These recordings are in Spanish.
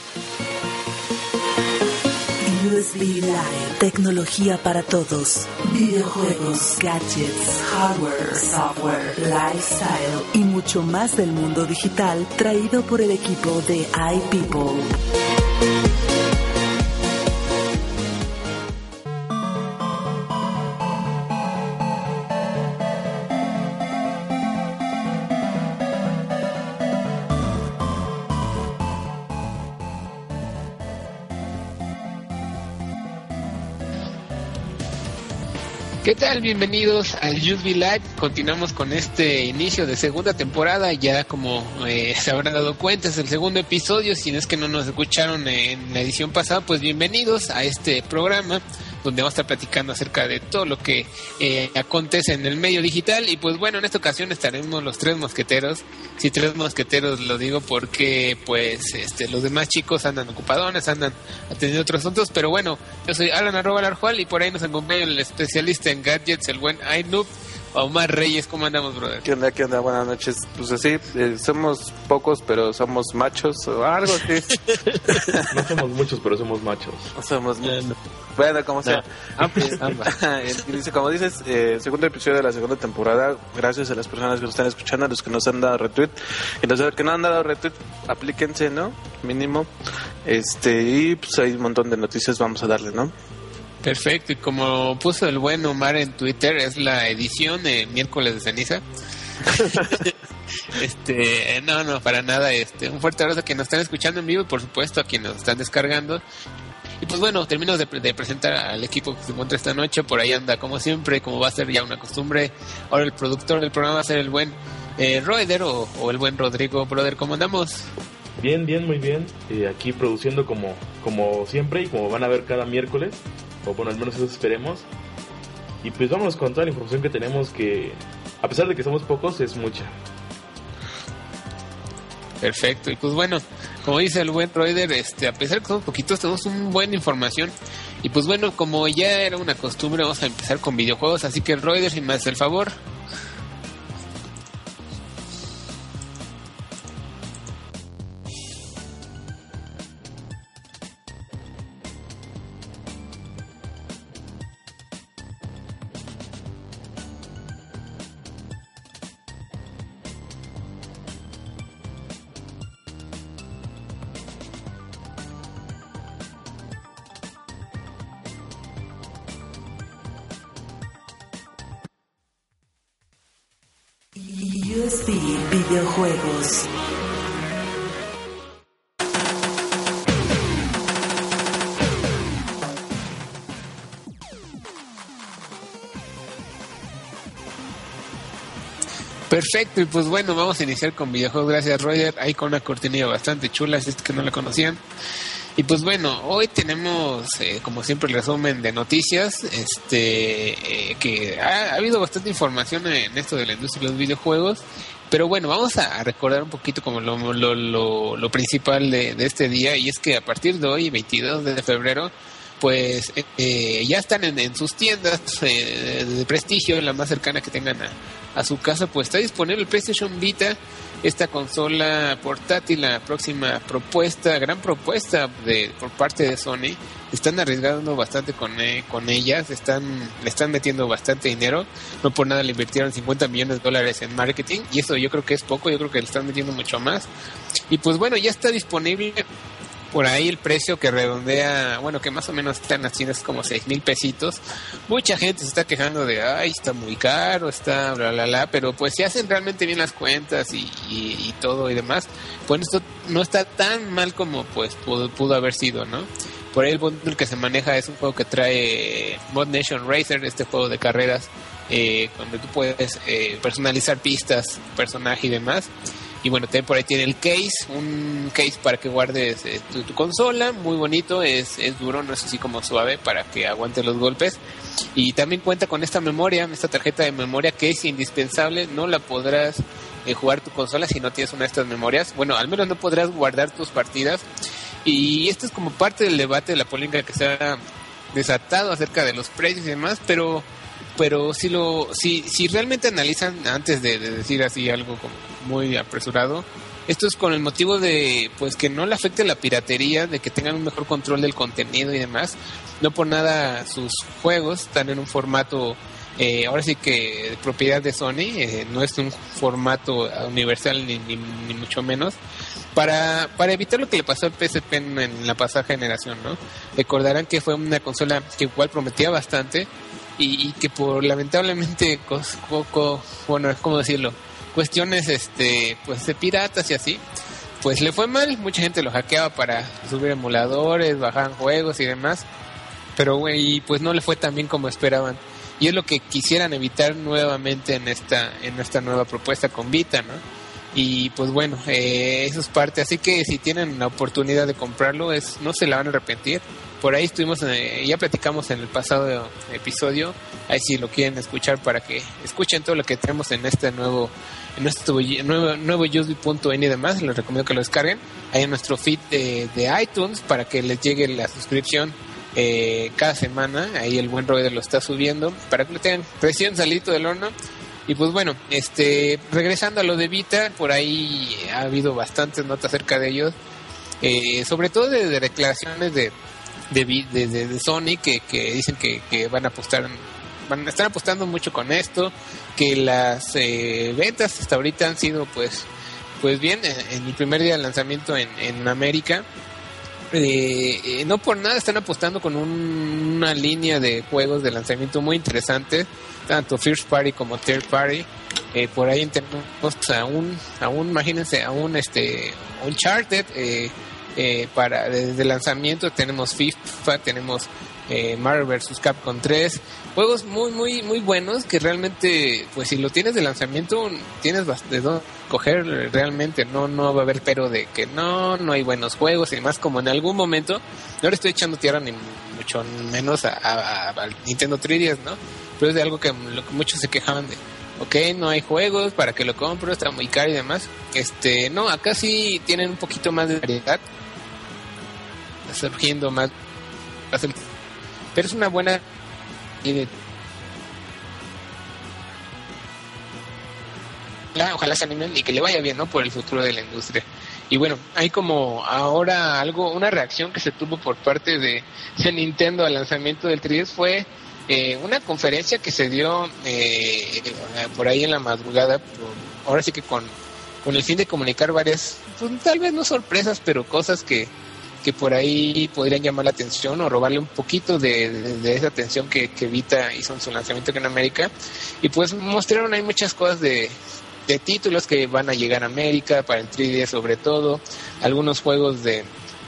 USB Live, tecnología para todos, videojuegos, gadgets, hardware, software, lifestyle y mucho más del mundo digital, traído por el equipo de iPeople. ¿Qué tal? Bienvenidos al USB Live. Continuamos con este inicio de segunda temporada. Ya como se habrán dado cuenta, es el segundo episodio. Si es que no nos escucharon en la edición pasada, pues bienvenidos a este programa donde vamos a estar platicando acerca de todo lo que acontece en el medio digital. Y pues bueno, en esta ocasión estaremos los tres mosqueteros. Sí, tres mosqueteros, lo digo porque pues los demás chicos andan ocupadones, andan atendiendo otros asuntos. Pero bueno, yo soy Alan @Larjual y por ahí nos acompaña el especialista en gadgets, el buen iNoob, Omar Reyes. ¿Cómo andamos, brother? ¿Qué onda? Buenas noches. Pues así, somos pocos, pero somos machos o algo así. No somos muchos, pero somos machos. Somos bueno, como sea. Como dices, segundo episodio de la segunda temporada. Gracias a las personas que nos están escuchando, a los que nos han dado retweet. Y los que no han dado retweet, aplíquense, ¿no? Mínimo. Y pues hay un montón de noticias, vamos a darle, ¿no? Perfecto, y como puso el buen Omar en Twitter, es la edición de miércoles de ceniza. No, para nada. Un fuerte abrazo a quienes nos están escuchando en vivo y por supuesto a quienes nos están descargando. Y pues bueno, termino de presentar al equipo que se encuentra esta noche. Por ahí anda, como siempre, como va a ser ya una costumbre. Ahora el productor del programa va a ser el buen Roeder o el buen Rodrigo. Brother, ¿cómo andamos? Bien, muy bien. Aquí produciendo como siempre y como van a ver cada miércoles. O bueno, al menos eso esperemos. Y pues vámonos con toda la información que tenemos, que a pesar de que somos pocos, es mucha. Perfecto, y pues bueno, como dice el buen Roeder, a pesar de que somos poquitos, tenemos una buena información. Y pues bueno, como ya era una costumbre, vamos a empezar con videojuegos. Así que Roeder, si me haces el favor. USB Videojuegos. Perfecto, y pues bueno, vamos a iniciar con videojuegos. Gracias, Roger. Ahí con una cortinilla bastante chula, si es que no la conocían. Y pues bueno, hoy tenemos, como siempre, el resumen de noticias. Que ha habido bastante información en esto de la industria de los videojuegos. Pero bueno, vamos a recordar un poquito como lo principal de este día. Y es que a partir de hoy, 22 de febrero, pues ya están en sus tiendas de prestigio, la más cercana que tengan a su casa, pues está disponible el PlayStation Vita, esta consola portátil, la próxima gran propuesta por parte de Sony. Están arriesgando bastante con ellas, le están metiendo bastante dinero, no por nada le invirtieron $50 millones en marketing, y eso yo creo que es poco, yo creo que le están metiendo mucho más. Y pues bueno, ya está disponible. Por ahí el precio que redondea, bueno, que más o menos está en las tiendas como 6,000 pesitos. Mucha gente se está quejando de, ay, está muy caro, está bla, pero pues si hacen realmente bien las cuentas y todo y demás, pues esto no está tan mal como pues pudo haber sido, ¿no? Por ahí el bundle que se maneja es un juego que trae Mod Nation Racer, este juego de carreras, donde tú puedes personalizar pistas, personaje y demás. Y bueno, también por ahí tiene el un case para que guardes tu consola, muy bonito, es duro, no es así como suave para que aguante los golpes. Y también cuenta con esta tarjeta de memoria que es indispensable, no la podrás jugar tu consola si no tienes una de estas memorias. Bueno, al menos no podrás guardar tus partidas. Y esto es como parte del debate, de la polémica que se ha desatado acerca de los precios y demás, pero si realmente analizan antes de decir así algo como muy apresurado, Esto es con el motivo de pues que no le afecte la piratería, de que tengan un mejor control del contenido y demás. No por nada sus juegos están en un formato ahora sí que de propiedad de Sony, no es un formato universal ni mucho menos, para evitar lo que le pasó al PSP en la pasada generación, ¿no? Recordarán que fue una consola que igual prometía bastante y que por lamentablemente bueno, ¿cómo decirlo? Cuestiones pues de piratas y así, pues le fue mal. Mucha gente lo hackeaba para subir emuladores, bajaban juegos y demás, pero güey, pues no le fue tan bien como esperaban. Y es lo que quisieran evitar nuevamente en esta nueva propuesta con Vita, ¿no? Y pues bueno, eso es parte. Así que si tienen la oportunidad de comprarlo, no se la van a arrepentir. Por ahí estuvimos, ya platicamos en el pasado episodio. Ahí si lo quieren escuchar, para que escuchen todo lo que tenemos en este nuevo USB.ini y demás. Les recomiendo que lo descarguen ahí en nuestro feed de iTunes, para que les llegue la suscripción cada semana. Ahí el buen Roger lo está subiendo para que lo tengan recién salido del horno. Y pues bueno, regresando a lo de Vita, por ahí ha habido bastantes notas acerca de ellos, sobre todo de declaraciones de Sony que dicen que están apostando mucho con esto, que las ventas hasta ahorita han sido pues bien en el primer día de lanzamiento en América. No por nada están apostando con una línea de juegos de lanzamiento muy interesante, tanto first party como third party. Por ahí tenemos imagínense, a un Uncharted para desde lanzamiento. Tenemos FIFA, tenemos Marvel vs. Capcom 3, juegos muy muy muy buenos que realmente, pues si lo tienes de lanzamiento, tienes de dónde coger realmente. No va a haber pero de que no hay buenos juegos y demás, como en algún momento. No le estoy echando tierra ni mucho menos al Nintendo 3DS, ¿no? Pero es de algo que muchos se quejaban de, ok, no hay juegos, ¿para qué lo compro? Está muy caro y demás. No, acá sí tienen un poquito más de variedad, surgiendo más, pero es una buena ojalá se animen y que le vaya bien, ¿no? Por el futuro de la industria. Y bueno, hay como ahora una reacción que se tuvo por parte de Nintendo al lanzamiento del 3DS. Fue una conferencia que se dio por ahí en la madrugada, ahora sí que con el fin de comunicar varias, pues, tal vez no sorpresas, pero cosas que por ahí podrían llamar la atención o robarle un poquito de esa atención que Vita hizo en su lanzamiento aquí en América. Y pues mostraron ahí muchas cosas de títulos que van a llegar a América para el 3DS, sobre todo algunos juegos de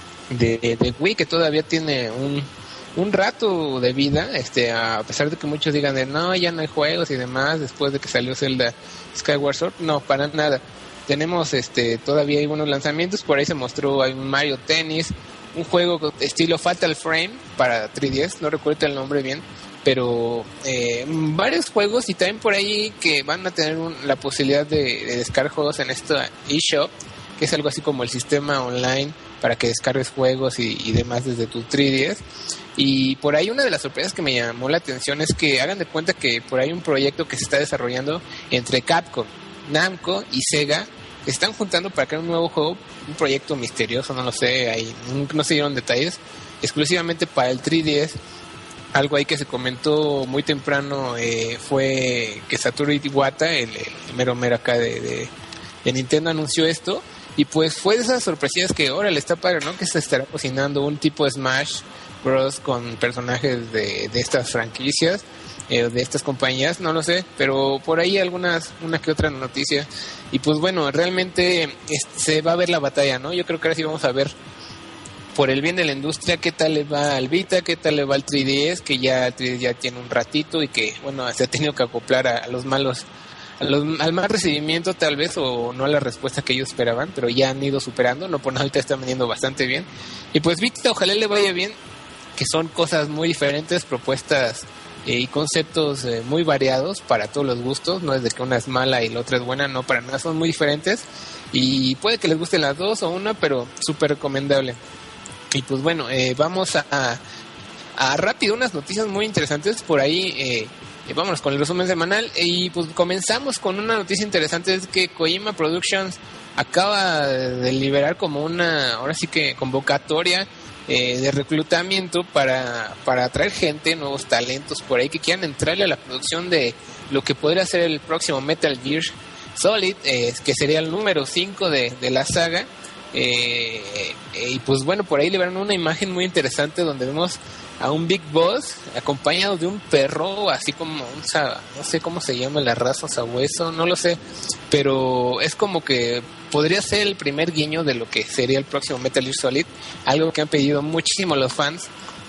Wii que todavía tiene un rato de vida, a pesar de que muchos digan no, ya no hay juegos y demás después de que salió Zelda Skyward Sword. No, para nada. Tenemos todavía hay unos lanzamientos. Por ahí se mostró, hay un Mario Tennis, un juego estilo Fatal Frame para 3DS, no recuerdo el nombre bien, pero varios juegos. Y también por ahí que van a tener la posibilidad de descargar juegos en esta eShop, que es algo así como el sistema online para que descargues juegos y demás desde tu 3DS. Y por ahí una de las sorpresas que me llamó la atención es que hagan de cuenta que por ahí un proyecto que se está desarrollando entre Capcom, Namco y Sega, que están juntando para crear un nuevo juego, un proyecto misterioso, no lo sé, ahí no se dieron detalles, exclusivamente para el 3DS. Algo ahí que se comentó muy temprano fue que Satoru Iwata, el mero acá de Nintendo, anunció esto. Y pues fue de esas sorpresillas que ahora le está padre, ¿no? Que se estará cocinando un tipo de Smash Bros. Con personajes de estas franquicias, de estas compañías, no lo sé, pero por ahí una que otra noticia. Y pues bueno, realmente se va a ver la batalla, ¿no? Yo creo que ahora sí vamos a ver, por el bien de la industria, qué tal le va al Vita, qué tal le va al 3DS, que ya el 3DS ya tiene un ratito y que, bueno, se ha tenido que acoplar a los malos, al mal recibimiento tal vez, o no a la respuesta que ellos esperaban, pero ya han ido superando. No por nada ahorita están vendiendo bastante bien. Y pues Vita, ojalá le vaya bien, que son cosas muy diferentes, propuestas y conceptos muy variados para todos los gustos. No es de que una es mala y la otra es buena, no, para nada, son muy diferentes y puede que les gusten las dos o una, pero súper recomendable. Y pues bueno, vamos a rápido unas noticias muy interesantes. Por ahí Vámonos con el resumen semanal y pues comenzamos con una noticia interesante. Es que Kojima Productions acaba de liberar como una, ahora sí que convocatoria de reclutamiento para atraer gente, nuevos talentos por ahí que quieran entrarle a la producción de lo que podría ser el próximo Metal Gear Solid, que sería el número 5 de la saga. Y pues bueno, por ahí liberaron una imagen muy interesante donde vemos a un Big Boss acompañado de un perro, así como no sé cómo se llama la raza, sabueso, no lo sé, pero es como que podría ser el primer guiño de lo que sería el próximo Metal Gear Solid, algo que han pedido muchísimo los fans.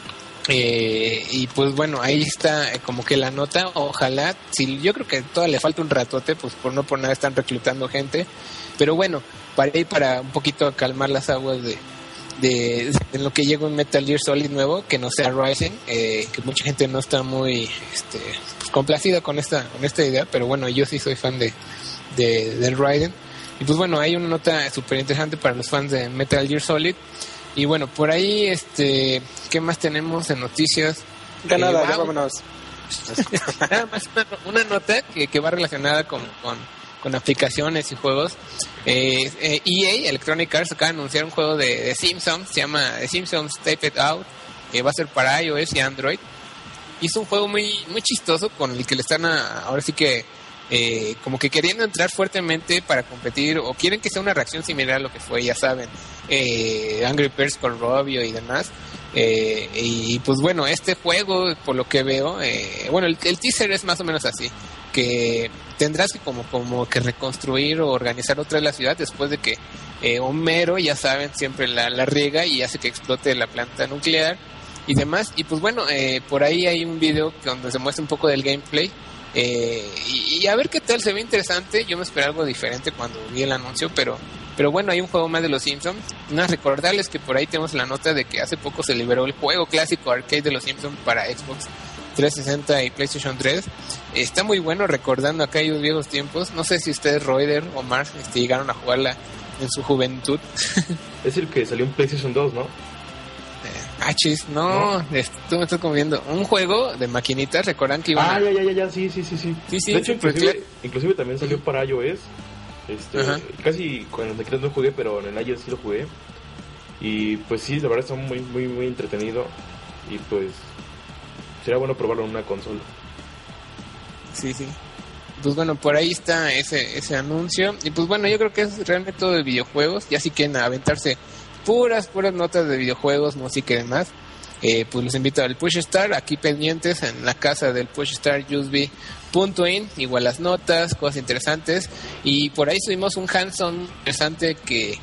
Y pues bueno, ahí está como que la nota. Ojalá, yo creo que todavía le falta un ratote, pues por nada están reclutando gente, pero bueno, para un poquito calmar las aguas de lo que llega un Metal Gear Solid nuevo, que no sea Rising, que mucha gente no está muy pues complacida con esta idea, pero bueno, yo sí soy fan del Rising. Y pues bueno, hay una nota súper interesante para los fans de Metal Gear Solid. Y bueno, por ahí, ¿qué más tenemos en noticias? Canadá, ya vámonos. Nada más una nota que va relacionada con aplicaciones y juegos. EA, Electronic Arts, acaba de anunciar un juego de Simpsons, se llama The Simpsons Tape It Out, que va a ser para iOS y Android. Y es un juego muy, muy chistoso con el que le están ahora sí que como que queriendo entrar fuertemente para competir, o quieren que sea una reacción similar a lo que fue, ya saben, Angry Birds con Robio y demás. Y pues bueno, este juego, por lo que veo, bueno, el teaser es más o menos así, que tendrás que como que reconstruir o organizar otra vez la ciudad después de que Homero, ya saben, siempre la riega y hace que explote la planta nuclear y demás. Y pues bueno, por ahí hay un video donde se muestra un poco del gameplay, y a ver qué tal, se ve interesante. Yo me esperé algo diferente cuando vi el anuncio, pero bueno, hay un juego más de los Simpsons. Nada, recordarles que por ahí tenemos la nota de que hace poco se liberó el juego clásico arcade de los Simpsons para Xbox 360 y PlayStation 3. Está muy bueno, recordando aquellos viejos tiempos. No sé si ustedes, Roider o Mars, llegaron a jugarla en su juventud. Es el que salió en PlayStation 2, ¿no? Chis, no. Tú me estás confundiendo. Un juego de maquinitas, recuerdan que iban ya, sí. De hecho, inclusive también salió para iOS. Casi con el de no jugué, pero en el iOS sí lo jugué. Y pues sí, la verdad está muy, muy, muy entretenido. Y pues sería bueno probarlo en una consola. Sí. Pues bueno, por ahí está ese anuncio. Y pues bueno, yo creo que es realmente todo de videojuegos. Ya si quieren aventarse puras notas de videojuegos, música y demás, pues los invito al Push Start, aquí pendientes en la casa del Push Start USB.in, igual las notas, cosas interesantes. Y por ahí subimos un hands-on interesante que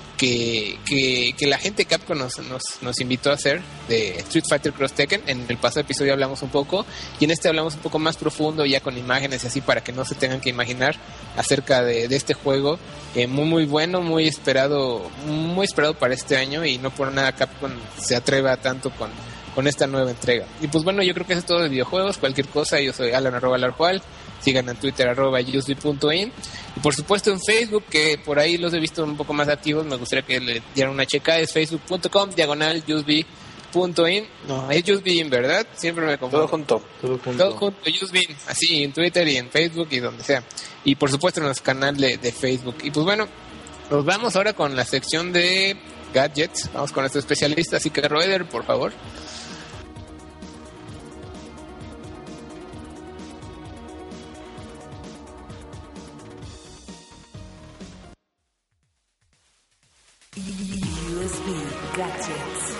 la gente de Capcom nos invitó a hacer, de Street Fighter Cross Tekken. En el pasado episodio hablamos un poco, y en este hablamos un poco más profundo, ya con imágenes y así, para que no se tengan que imaginar acerca de este juego, muy muy bueno, muy esperado para este año, y no por nada Capcom se atreva tanto con esta nueva entrega. Y pues bueno, yo creo que eso es todo de videojuegos. Cualquier cosa, yo soy Alan@Alarjual. Sigan en Twitter @usb.in, y por supuesto en Facebook, que por ahí los he visto un poco más activos. Me gustaría que le dieran una checa. Es facebook.com/usb.in. No, es usb, ¿verdad? Siempre me confundo. Todo junto, usb, así en Twitter y en Facebook y donde sea. Y por supuesto en nuestro canal de Facebook. Y pues bueno, nos vamos ahora con la sección de gadgets. Vamos con nuestro especialista, así que Roeder, por favor. USB Gadgets.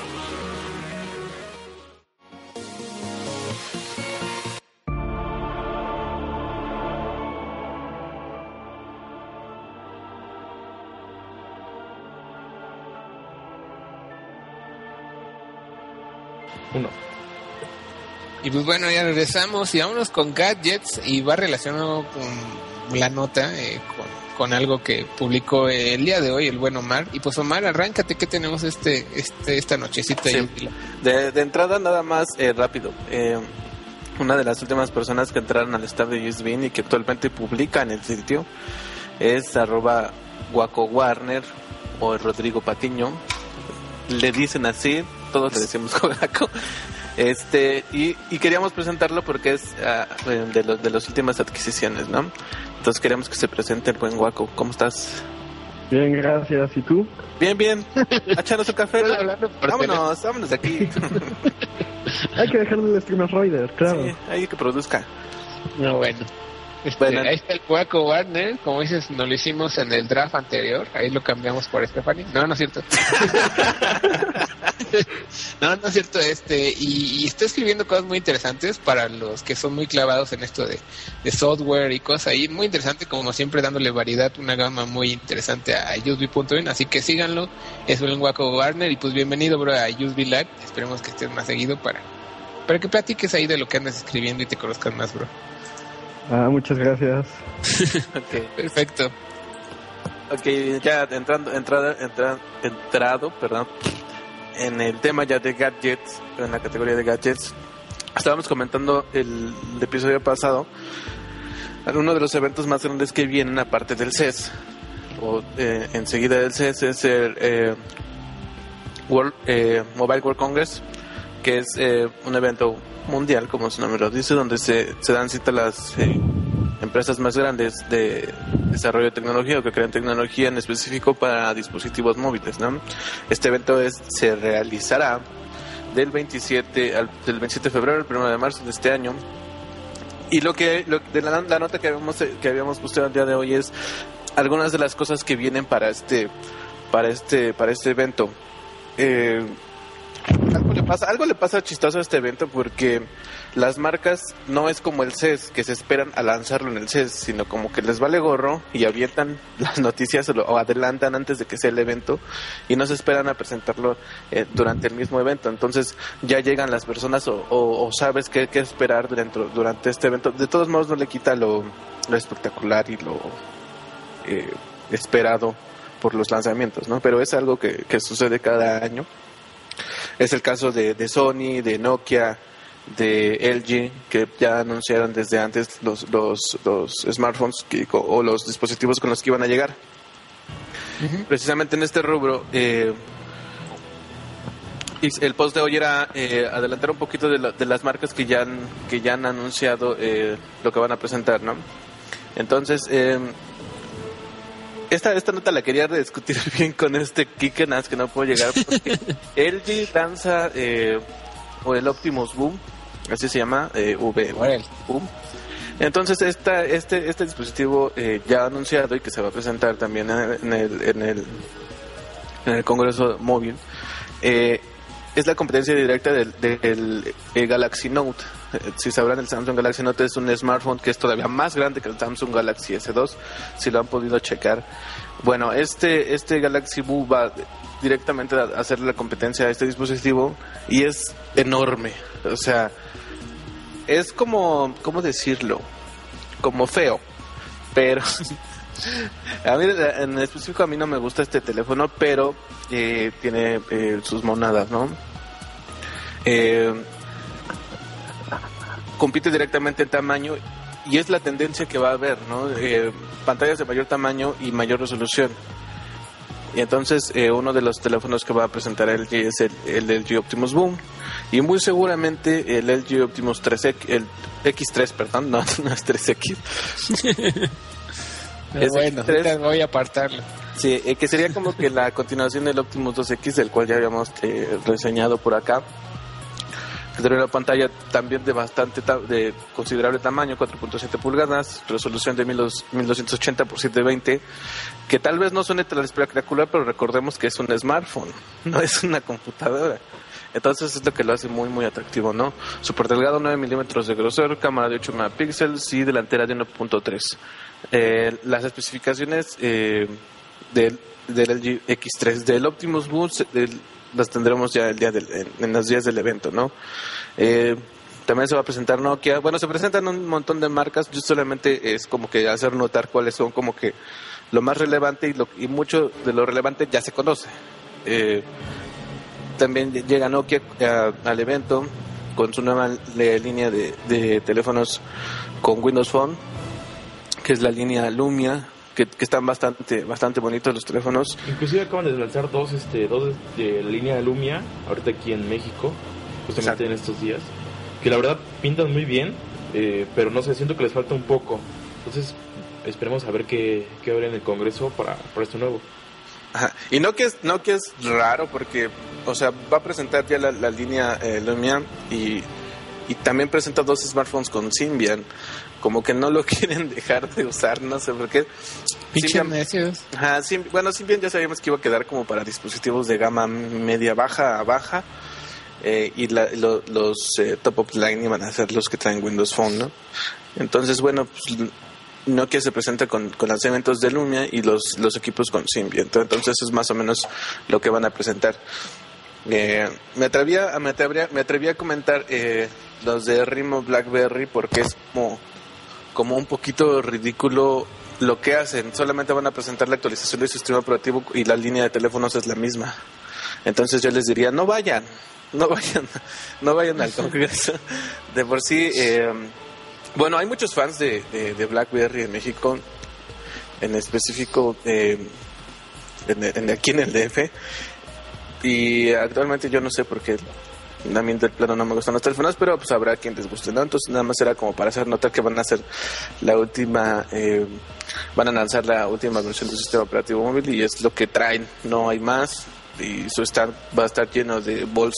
Y pues bueno, ya regresamos y vámonos con gadgets, y va relacionado con la nota, con algo que publicó el día de hoy el buen Omar. Y pues Omar, arráncate, ¿qué tenemos esta nochecita? Sí. De entrada nada más rápido, una de las últimas personas que entraron al staff de USB y que actualmente publica en el sitio es @GuacoWarner o Rodrigo Patiño, le dicen así, todos le decimos Guaco. Y queríamos presentarlo porque es de las últimas adquisiciones, ¿no? Entonces queremos que se presente el buen Waco. ¿Cómo estás? Bien, gracias. ¿Y tú? Bien. Échanos un café. Vámonos de aquí. Hay que dejarle el streamer Rider, claro. Sí, hay que produzca. No, bueno. Ahí está el Waco Warner, como dices, nos lo hicimos en el draft anterior, ahí lo cambiamos por Stephanie. No es cierto. No es cierto, y está escribiendo cosas muy interesantes para los que son muy clavados en esto de software y cosas ahí, muy interesante, como siempre dándole variedad, una gama muy interesante a USB.in, así que síganlo, es el Waco Warner, y pues bienvenido, bro, a USB Live, esperemos que estés más seguido para que platiques ahí de lo que andas escribiendo y te conozcan más, bro. Muchas gracias. Okay. Perfecto. Ok, ya entrado, en el tema ya de gadgets, en la categoría de gadgets. Estábamos comentando el episodio pasado, uno de los eventos más grandes que vienen aparte del CES, o enseguida del CES, es el Mobile World Congress, que es un evento mundial, como su nombre lo dice, donde se dan cita las empresas más grandes de desarrollo de tecnología o que crean tecnología en específico para dispositivos móviles, ¿no? Este evento se realizará del 27 de febrero al 1 de marzo de este año. Y la nota que habíamos posteado el día de hoy es algunas de las cosas que vienen para este evento. Algo le pasa chistoso a este evento porque las marcas no es como el CES, que se esperan a lanzarlo en el CES, sino como que les vale gorro y avientan las noticias o adelantan antes de que sea el evento y no se esperan a presentarlo durante el mismo evento. Entonces ya llegan las personas o sabes qué esperar durante este evento. De todos modos no le quita lo espectacular y lo esperado por los lanzamientos, ¿no? Pero es algo que sucede cada año. Es el caso de Sony, de Nokia, de LG, que ya anunciaron desde antes los smartphones o los dispositivos con los que iban a llegar. Uh-huh. Precisamente en este rubro, el post de hoy era adelantar un poquito de las marcas que ya han anunciado lo que van a presentar, ¿no? Entonces, esta nota la quería discutir bien con Kikenas, que no puedo llegar porque LG lanza o el Optimus Boom, así se llama, Boom. Entonces este dispositivo ya anunciado y que se va a presentar también en el Congreso Móvil, es la competencia directa del Galaxy Note. Si sabrán, el Samsung Galaxy Note es un smartphone que es todavía más grande que el Samsung Galaxy S2, si lo han podido checar. Bueno, este Galaxy Boom va directamente a hacerle la competencia a este dispositivo y es enorme. O sea, es como, ¿cómo decirlo? Como feo, pero a mí, en específico, a mí no me gusta este teléfono, pero tiene sus monadas, ¿no? Compite directamente en tamaño y es la tendencia que va a haber, ¿no? Pantallas de mayor tamaño y mayor resolución. Y entonces uno de los teléfonos que va a presentar LG es el LG Optimus Boom, y muy seguramente el LG Optimus 3X, el X3, perdón, no es 3X. Bueno, X3, voy a apartarlo. Sí, que sería como que la continuación del Optimus 2X, del cual ya habíamos reseñado por acá. Que tiene una pantalla también de considerable tamaño, 4.7 pulgadas, resolución de 1280 x 720, que tal vez no suene tan espectacular, pero recordemos que es un smartphone, no es una computadora. Entonces es lo que lo hace muy muy atractivo, ¿no? Súper delgado, 9 milímetros de grosor, cámara de 8 megapíxeles y delantera de 1.3. Las especificaciones del LG X3, del Optimus Boost, las tendremos ya en los días del evento, ¿no? También se va a presentar Nokia. Bueno, se presentan un montón de marcas. Yo solamente es como que hacer notar cuáles son como que lo más relevante, y mucho de lo relevante ya se conoce. También llega Nokia al evento con su nueva línea de teléfonos con Windows Phone, que es la línea Lumia, que están bastante bonitos los teléfonos. Inclusive acaban de lanzar dos de la línea Lumia ahorita aquí en México. justamente en estos días, que la verdad pintan muy bien, pero no sé, siento que les falta un poco. Entonces esperemos a ver qué habrá en el Congreso para esto nuevo. Ajá. Y no que es raro, porque, o sea, va a presentar ya la línea Lumia y también presenta 2 smartphones con Symbian. Como que no lo quieren dejar de usar, no sé por qué. Pinches necios. Ajá, Symbian ya sabíamos que iba a quedar como para dispositivos de gama media baja a baja. Y los top of line iban a ser los que traen Windows Phone, ¿no? Entonces, bueno, pues Nokia se presenta con lanzamientos de Lumia y los equipos con Symbian. Entonces es más o menos lo que van a presentar. Me atreví a comentar los de Rimo BlackBerry, porque es como un poquito ridículo lo que hacen. Solamente van a presentar la actualización del sistema operativo y la línea de teléfonos es la misma. Entonces yo les diría, no vayan al Congreso. De por sí, bueno, hay muchos fans de BlackBerry en México, en específico aquí en el DF, y actualmente yo no sé por qué a mí del plano no me gustan los teléfonos, pero pues habrá quien les guste, ¿no? Entonces nada más era como para hacer notar que van a hacer van a lanzar la última versión del sistema operativo móvil y es lo que traen, no hay más. Y su stand va a estar lleno de Vols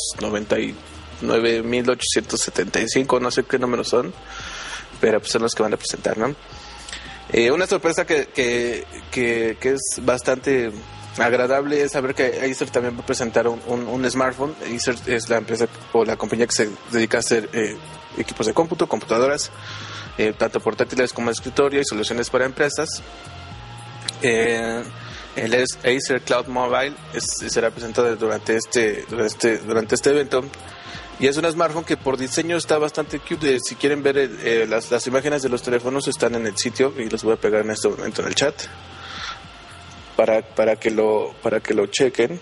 99.875, no sé qué números son, pero pues son los que van a presentar, ¿no? Una sorpresa que es bastante agradable es saber que Acer también va a presentar un smartphone. Acer es la empresa o la compañía que se dedica a hacer equipos de cómputo, computadoras, tanto portátiles como de escritorio y soluciones para empresas. El Acer Cloud Mobile será presentado durante este evento. Y es un smartphone que por diseño está bastante cute. Si quieren ver las imágenes de los teléfonos están en el sitio y los voy a pegar en este momento en el chat para que lo chequen.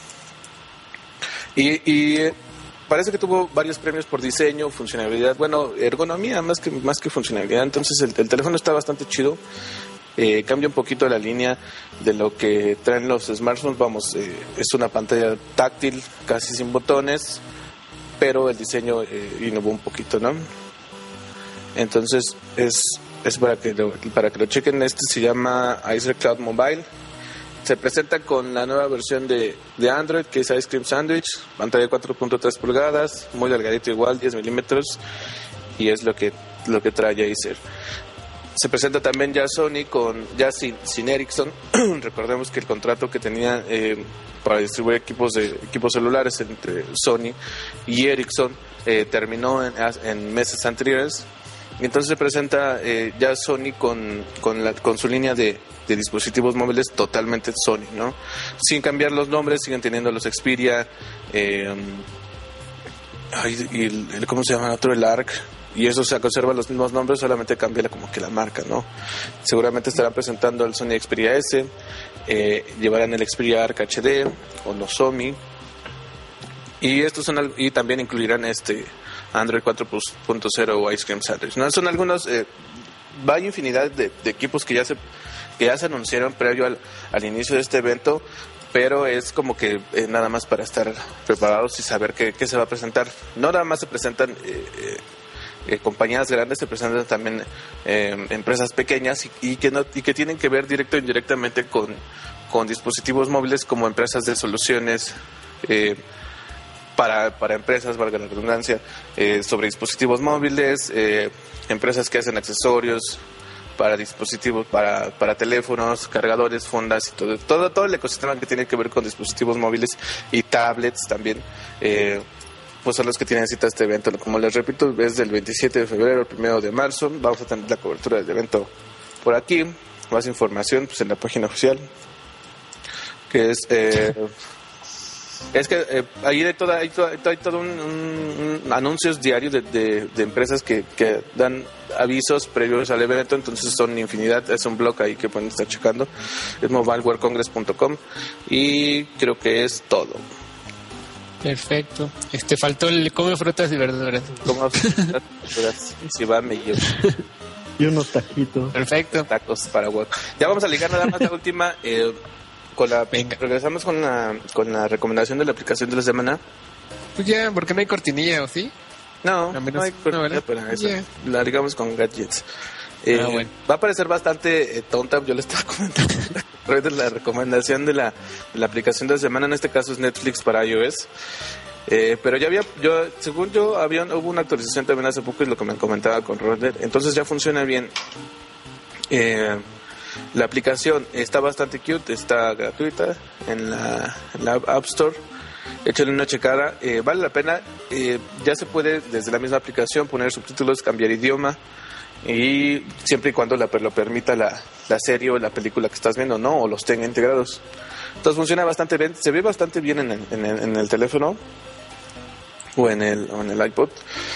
Y parece que tuvo varios premios por diseño, funcionalidad, bueno, ergonomía más que funcionalidad. Entonces el teléfono está bastante chido. Cambia un poquito la línea de lo que traen los smartphones. Vamos, es una pantalla táctil casi sin botones, pero el diseño innovó un poquito, ¿no? Entonces es para que lo chequen. Este se llama Acer Cloud Mobile. Se presenta con la nueva versión de Android, que es Ice Cream Sandwich, pantalla de 4.3 pulgadas, muy delgadito igual, 10 milímetros, y es lo que trae Acer. Se presenta también ya Sony sin Ericsson. Recordemos que el contrato que tenía para distribuir equipos celulares entre Sony y Ericsson terminó en meses anteriores. Y entonces se presenta ya Sony con su línea de dispositivos móviles totalmente Sony, ¿no? Sin cambiar los nombres, siguen teniendo los Xperia, ¿cómo se llama? Otro, el ARC. Y eso se conserva los mismos nombres, solamente cambia como que la marca, ¿no? Seguramente estarán presentando el Sony Xperia S, llevarán el Xperia Arc HD o los Xiaomi, y también incluirán Android 4.0 o Ice Cream Sandwich, ¿no? Son algunos, hay infinidad de equipos que ya se anunciaron previo al inicio de este evento, pero es como que nada más para estar preparados y saber qué se va a presentar. No nada más se presentan compañías grandes, se presentan también empresas pequeñas y que tienen que ver directo o indirectamente con dispositivos móviles, como empresas de soluciones para empresas, valga la redundancia, sobre dispositivos móviles, empresas que hacen accesorios para dispositivos, para teléfonos, cargadores, fundas y todo el ecosistema que tiene que ver con dispositivos móviles y tablets también. Pues son los que tienen cita a este evento. Como les repito, es del 27 de febrero al 1 de marzo. Vamos a tener la cobertura del evento por aquí. Más información pues en la página oficial, que es que ahí hay todo un anuncios diarios de empresas que dan avisos previos al evento. Entonces son infinidad, es un blog ahí que pueden estar checando. Es mobileworldcongress.com y creo que es todo. Perfecto. Faltó el come frutas y verduras. Como frutas, si va me llevo. Y unos taquitos. Perfecto. Tacos para huevo. Ya vamos a ligar nada más la última. Venga. Regresamos con la recomendación de la aplicación de la semana. Pues ya, porque no hay cortinilla, ¿o sí? No, A menos- no hay no, ¿verdad? para eso. Ya. La ligamos con gadgets. Bueno. Va a parecer bastante tonta, yo le estaba comentando de la recomendación de la aplicación de la semana, en este caso es Netflix para iOS. Pero ya según yo, hubo una actualización también hace poco, y lo que me comentaba con Roger, entonces ya funciona bien. La aplicación está bastante cute, está gratuita en la App Store. Échale una checada, vale la pena. Ya se puede desde la misma aplicación poner subtítulos, cambiar idioma, y siempre y cuando lo permita la serie o la película que estás viendo, ¿no? O los tenga integrados. Entonces funciona bastante bien, se ve bastante bien en el teléfono o en el iPod.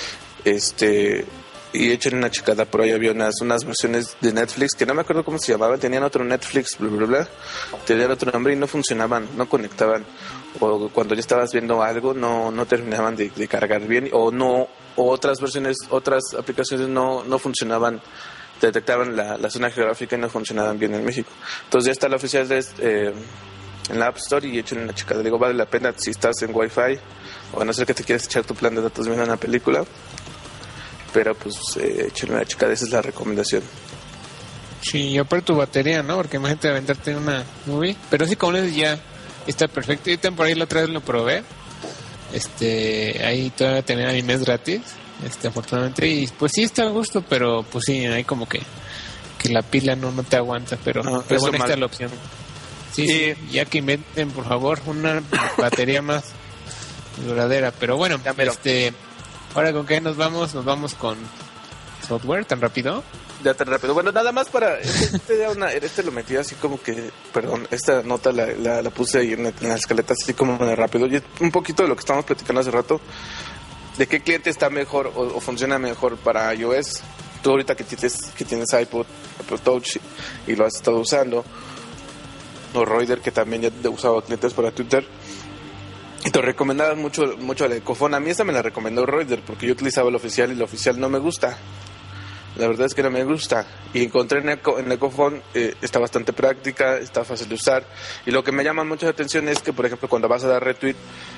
Y échenle una checada, por ahí había unas versiones de Netflix que no me acuerdo cómo se llamaban, tenían otro Netflix, bla, bla, bla, tenían otro nombre y no funcionaban, no conectaban, o cuando ya estabas viendo algo no terminaban de cargar bien, o otras versiones, otras aplicaciones no funcionaban, detectaban la zona geográfica y no funcionaban bien en México. Entonces ya está la oficial en la App Store, y échenle una checada. Digo, vale la pena si estás en Wi-Fi, o a no ser que te quieras echar tu plan de datos viendo una película. Pero pues échale una checada, esa es la recomendación. Sí, y aparte tu batería, ¿no? Porque imagínate aventarte una movie. Pero sí, como les ya está perfecto. Yo también por ahí la otra vez lo probé. Ahí todavía tenía mi mes gratis, afortunadamente. Y pues sí está a gusto, pero pues sí, hay como que la pila no te aguanta. Pero bueno, esta es la opción. Sí, ya que inventen, por favor, una batería más duradera. Pero bueno, ahora, ¿con qué nos vamos? Nos vamos con software, ¿tan rápido? Ya tan rápido. Bueno, nada más para... lo metí así como que... Perdón, esta nota la puse ahí en la escaleta así como de rápido. Y un poquito de lo que estábamos platicando hace rato. ¿De qué cliente está mejor o funciona mejor para iOS? Tú ahorita que tienes iPod, Apple Touch y lo has estado usando. O Roider, que también ya usaba clientes para Twitter. Y te recomendaban mucho la Ecofon. A mí esta me la recomendó Roider porque yo utilizaba el oficial y el oficial no me gusta. La verdad es que no me gusta. Y encontré en Ecofon, está bastante práctica, está fácil de usar. Y lo que me llama mucho la atención es que, por ejemplo, cuando vas a dar retweet,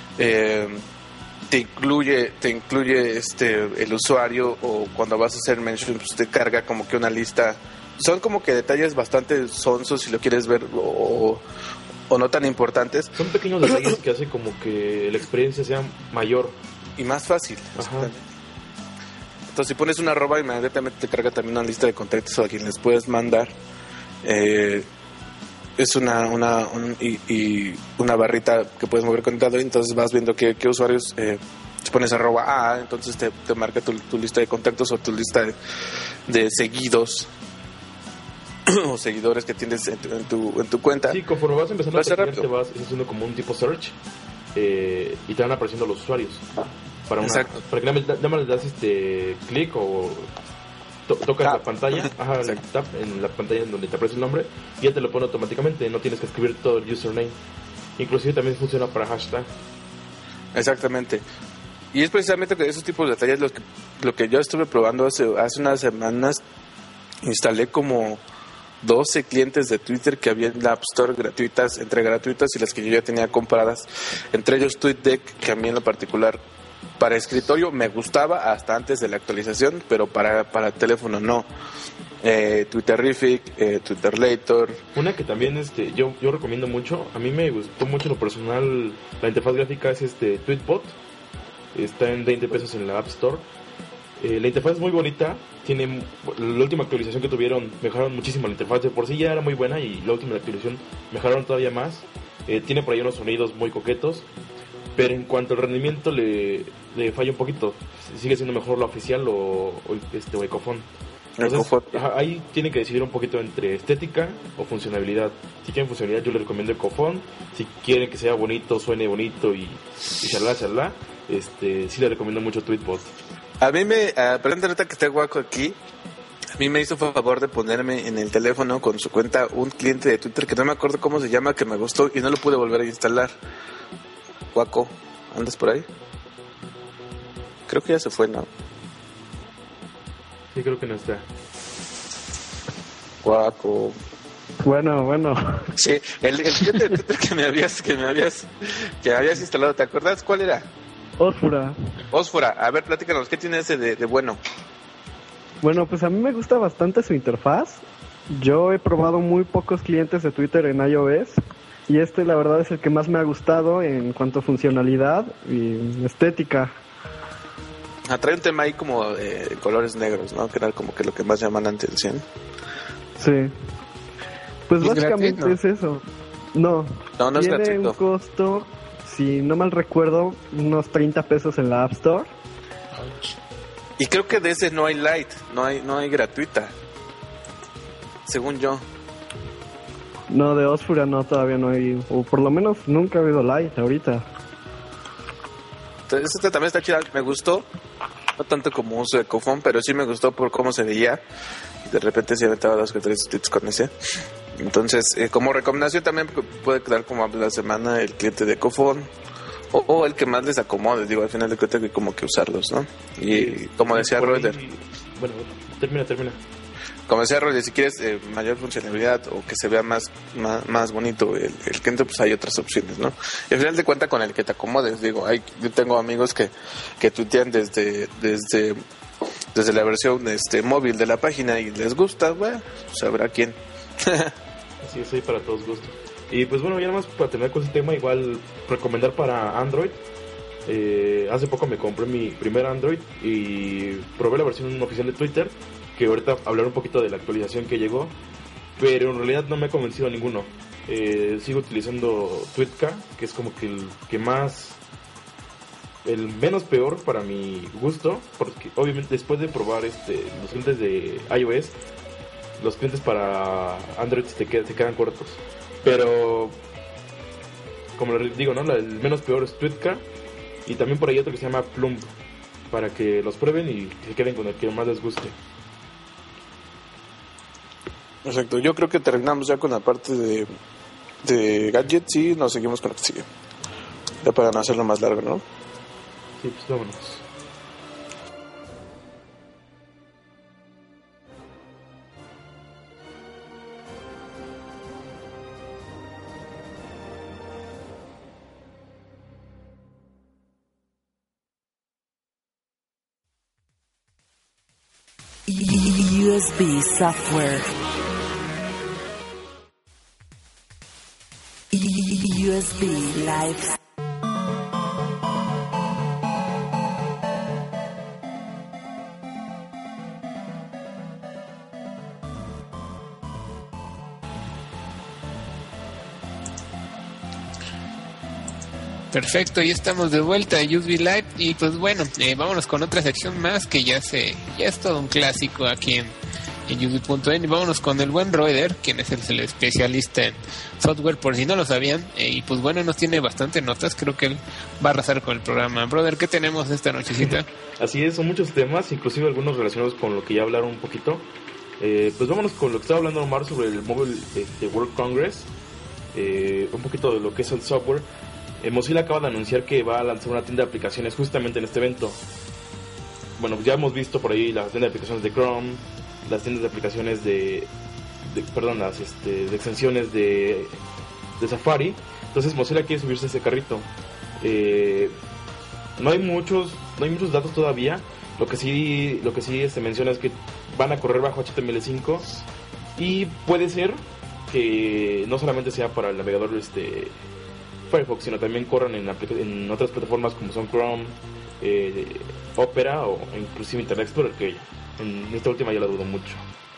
te incluye el usuario, o cuando vas a hacer mention, pues te carga como que una lista. Son como que detalles bastante sonsos si lo quieres ver, o no tan importantes. Son pequeños detalles que hacen como que la experiencia sea mayor y más fácil. Entonces, si pones una arroba, inmediatamente te carga también una lista de contactos a quien les puedes mandar. Es una barrita que puedes mover con el dedo, y entonces vas viendo qué usuarios. Si pones arroba entonces te marca tu lista de contactos o tu lista de seguidos o seguidores que tienes en tu cuenta. Sí, conforme vas empezando a seguir, te vas haciendo como un tipo search, y te van apareciendo los usuarios para que nada más le das clic o tocas la pantalla, el tap en la pantalla en donde te aparece el nombre, y ya te lo pone automáticamente, no tienes que escribir todo el username. Inclusive también funciona para hashtag. Exactamente. Y es precisamente que esos tipos de detalles lo que yo estuve probando hace unas semanas. Instalé como 12 clientes de Twitter que había en la App Store gratuitas, entre gratuitas y las que yo ya tenía compradas, entre ellos TweetDeck, que a mí en lo particular para escritorio me gustaba hasta antes de la actualización, pero para teléfono no. Twitterrific, Twitterlator. Una que también yo recomiendo mucho, a mí me gustó mucho en lo personal, la interfaz gráfica es Tweetbot, está en 20 pesos en la App Store. La interfaz es muy bonita, tiene la última actualización que tuvieron, mejoraron muchísimo la interfaz, de por sí ya era muy buena y la última actualización mejoraron todavía más. Tiene por ahí unos sonidos muy coquetos, pero en cuanto al rendimiento le falla un poquito, sigue siendo mejor la oficial o Ecofon. Entonces, ahí tienen que decidir un poquito entre estética o funcionalidad. Si quieren funcionalidad, yo les recomiendo Ecofon. Si quieren que sea bonito, suene bonito y charla, sí les recomiendo mucho Tweetbot. A mí perdón, ahorita que está Guaco aquí, a mí me hizo favor de ponerme en el teléfono con su cuenta un cliente de Twitter que no me acuerdo cómo se llama, que me gustó y no lo pude volver a instalar. Guaco, ¿andas por ahí? Creo que ya se fue, ¿no? Sí, creo que no está. Guaco. Bueno. Sí, el cliente de Twitter que me habías instalado, ¿te acuerdas cuál era? Osfura. Osfura, a ver, platícanos, ¿qué tiene ese de bueno? Bueno, pues a mí me gusta bastante su interfaz. Yo he probado muy pocos clientes de Twitter en iOS y la verdad es el que más me ha gustado en cuanto a funcionalidad y estética. Trae un tema ahí como de colores negros, ¿no? Que era como que lo que más llama la atención. Sí. Pues ¿Es básicamente gratuito? es eso. No, No es tiene gratuito. un costo, si no mal recuerdo, unos $30 en la App Store. Y creo que de ese no hay light, no hay gratuita. Según yo. No, de Osfura no, todavía no hay, o por lo menos nunca ha habido Light ahorita. Entonces, esta también está chida, me gustó. No tanto como uso de Ecofon, pero sí me gustó por cómo se veía. Y de repente se aventaba 2 o 3 tweets con ese. Entonces, como recomendación también puede quedar como la semana el cliente de Ecofon. O el que más les acomode, digo, al final de cuentas hay como que usarlos, ¿no? Y como decía Por ahí- Roder, Bueno, termina. como decía Roder, si quieres mayor funcionalidad o que se vea más bonito el cliente, pues hay otras opciones, ¿no? Y al final de cuentas con el que te acomodes, digo, yo tengo amigos que tuitean desde la versión móvil de la página y les gusta, bueno, sabrá quién. Así es, ahí para todos gustos. Y pues bueno, ya nada más para terminar con ese tema, igual recomendar para Android. Hace poco me compré mi primer Android y probé la versión oficial de Twitter, que ahorita hablar un poquito de la actualización que llegó, pero en realidad no me ha convencido ninguno. Sigo utilizando Tweetka, que es como que el menos peor para mi gusto, porque obviamente después de probar los clientes de iOS, los clientes para Android se quedan cortos. Pero como les digo, ¿no? El menos peor es Tweetka. Y también por ahí otro que se llama Plumb, para que los prueben y se queden con el que más les guste. Perfecto, yo creo que terminamos ya con la parte de gadgets y nos seguimos con lo que sigue. Ya para no hacerlo más largo, ¿no? Sí, pues vámonos. USB software. USB Live. Perfecto, ya estamos de vuelta a USB Live y pues bueno, vámonos con otra sección más que ya es todo un clásico aquí en USB.en y vámonos con el buen Roeder, quien es el especialista en software por si no lo sabían, y pues bueno, nos tiene bastante notas, creo que él va a arrasar con el programa. Brother, ¿qué tenemos esta nochecita? Así es, son muchos temas, inclusive algunos relacionados con lo que ya hablaron un poquito. Pues vámonos con lo que estaba hablando Omar sobre el Mobile World Congress, un poquito de lo que es el software. Mozilla acaba de anunciar que va a lanzar una tienda de aplicaciones justamente en este evento. Bueno, ya hemos visto por ahí las tiendas de aplicaciones de Chrome, las tiendas de aplicaciones de extensiones de Safari. Entonces Mozilla quiere subirse a ese carrito. No hay muchos datos todavía. Lo que sí se menciona es que van a correr bajo HTML5 y puede ser que no solamente sea para el navegador Firefox, sino también corran en otras plataformas como son Chrome, Opera o inclusive Internet Explorer, que en esta última ya la dudo mucho.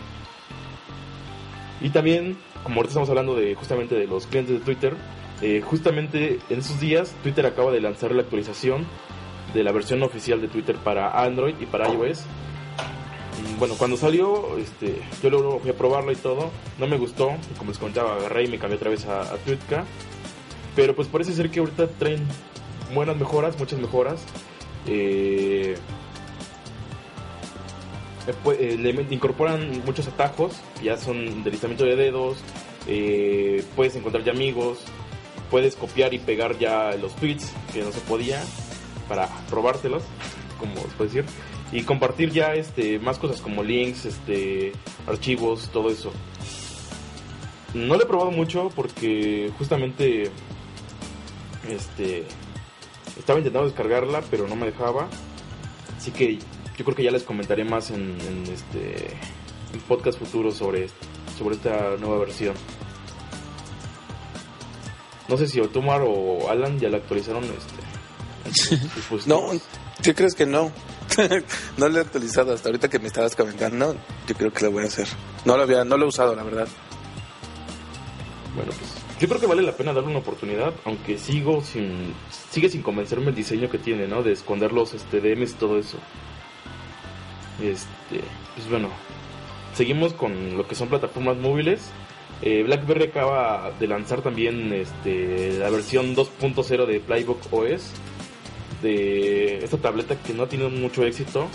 Y también, como ahorita estamos hablando justamente de los clientes de Twitter, justamente en esos días Twitter acaba de lanzar la actualización de la versión oficial de Twitter para Android y para iOS. Bueno, cuando salió, yo luego fui a probarlo y todo, no me gustó, como les comentaba, agarré y me cambié otra vez a Tweetka. Pero pues parece ser que ahorita traen muchas mejoras. Le incorporan muchos atajos, ya son deslizamiento de dedos, puedes encontrar ya amigos, puedes copiar y pegar ya los tweets que no se podía para robártelos, como se puede decir, y compartir ya más cosas como links, archivos, todo eso. No lo he probado mucho porque justamente estaba intentando descargarla, pero no me dejaba. Así que yo creo que ya les comentaré más en podcast futuro sobre esta nueva versión. No sé si Otomar o Alan ya la actualizaron. No, ¿qué crees que no? No lo he actualizado hasta ahorita que me estabas comentando. Yo creo que lo voy a hacer. No lo he usado, la verdad. Bueno, pues yo creo que vale la pena darle una oportunidad, aunque sigue sin convencerme el diseño que tiene, ¿no? De esconder los DMs y todo eso. Pues bueno, seguimos con lo que son plataformas móviles. BlackBerry acaba de lanzar también la versión 2.0 de Playbook OS, de esta tableta que no ha tenido mucho éxito.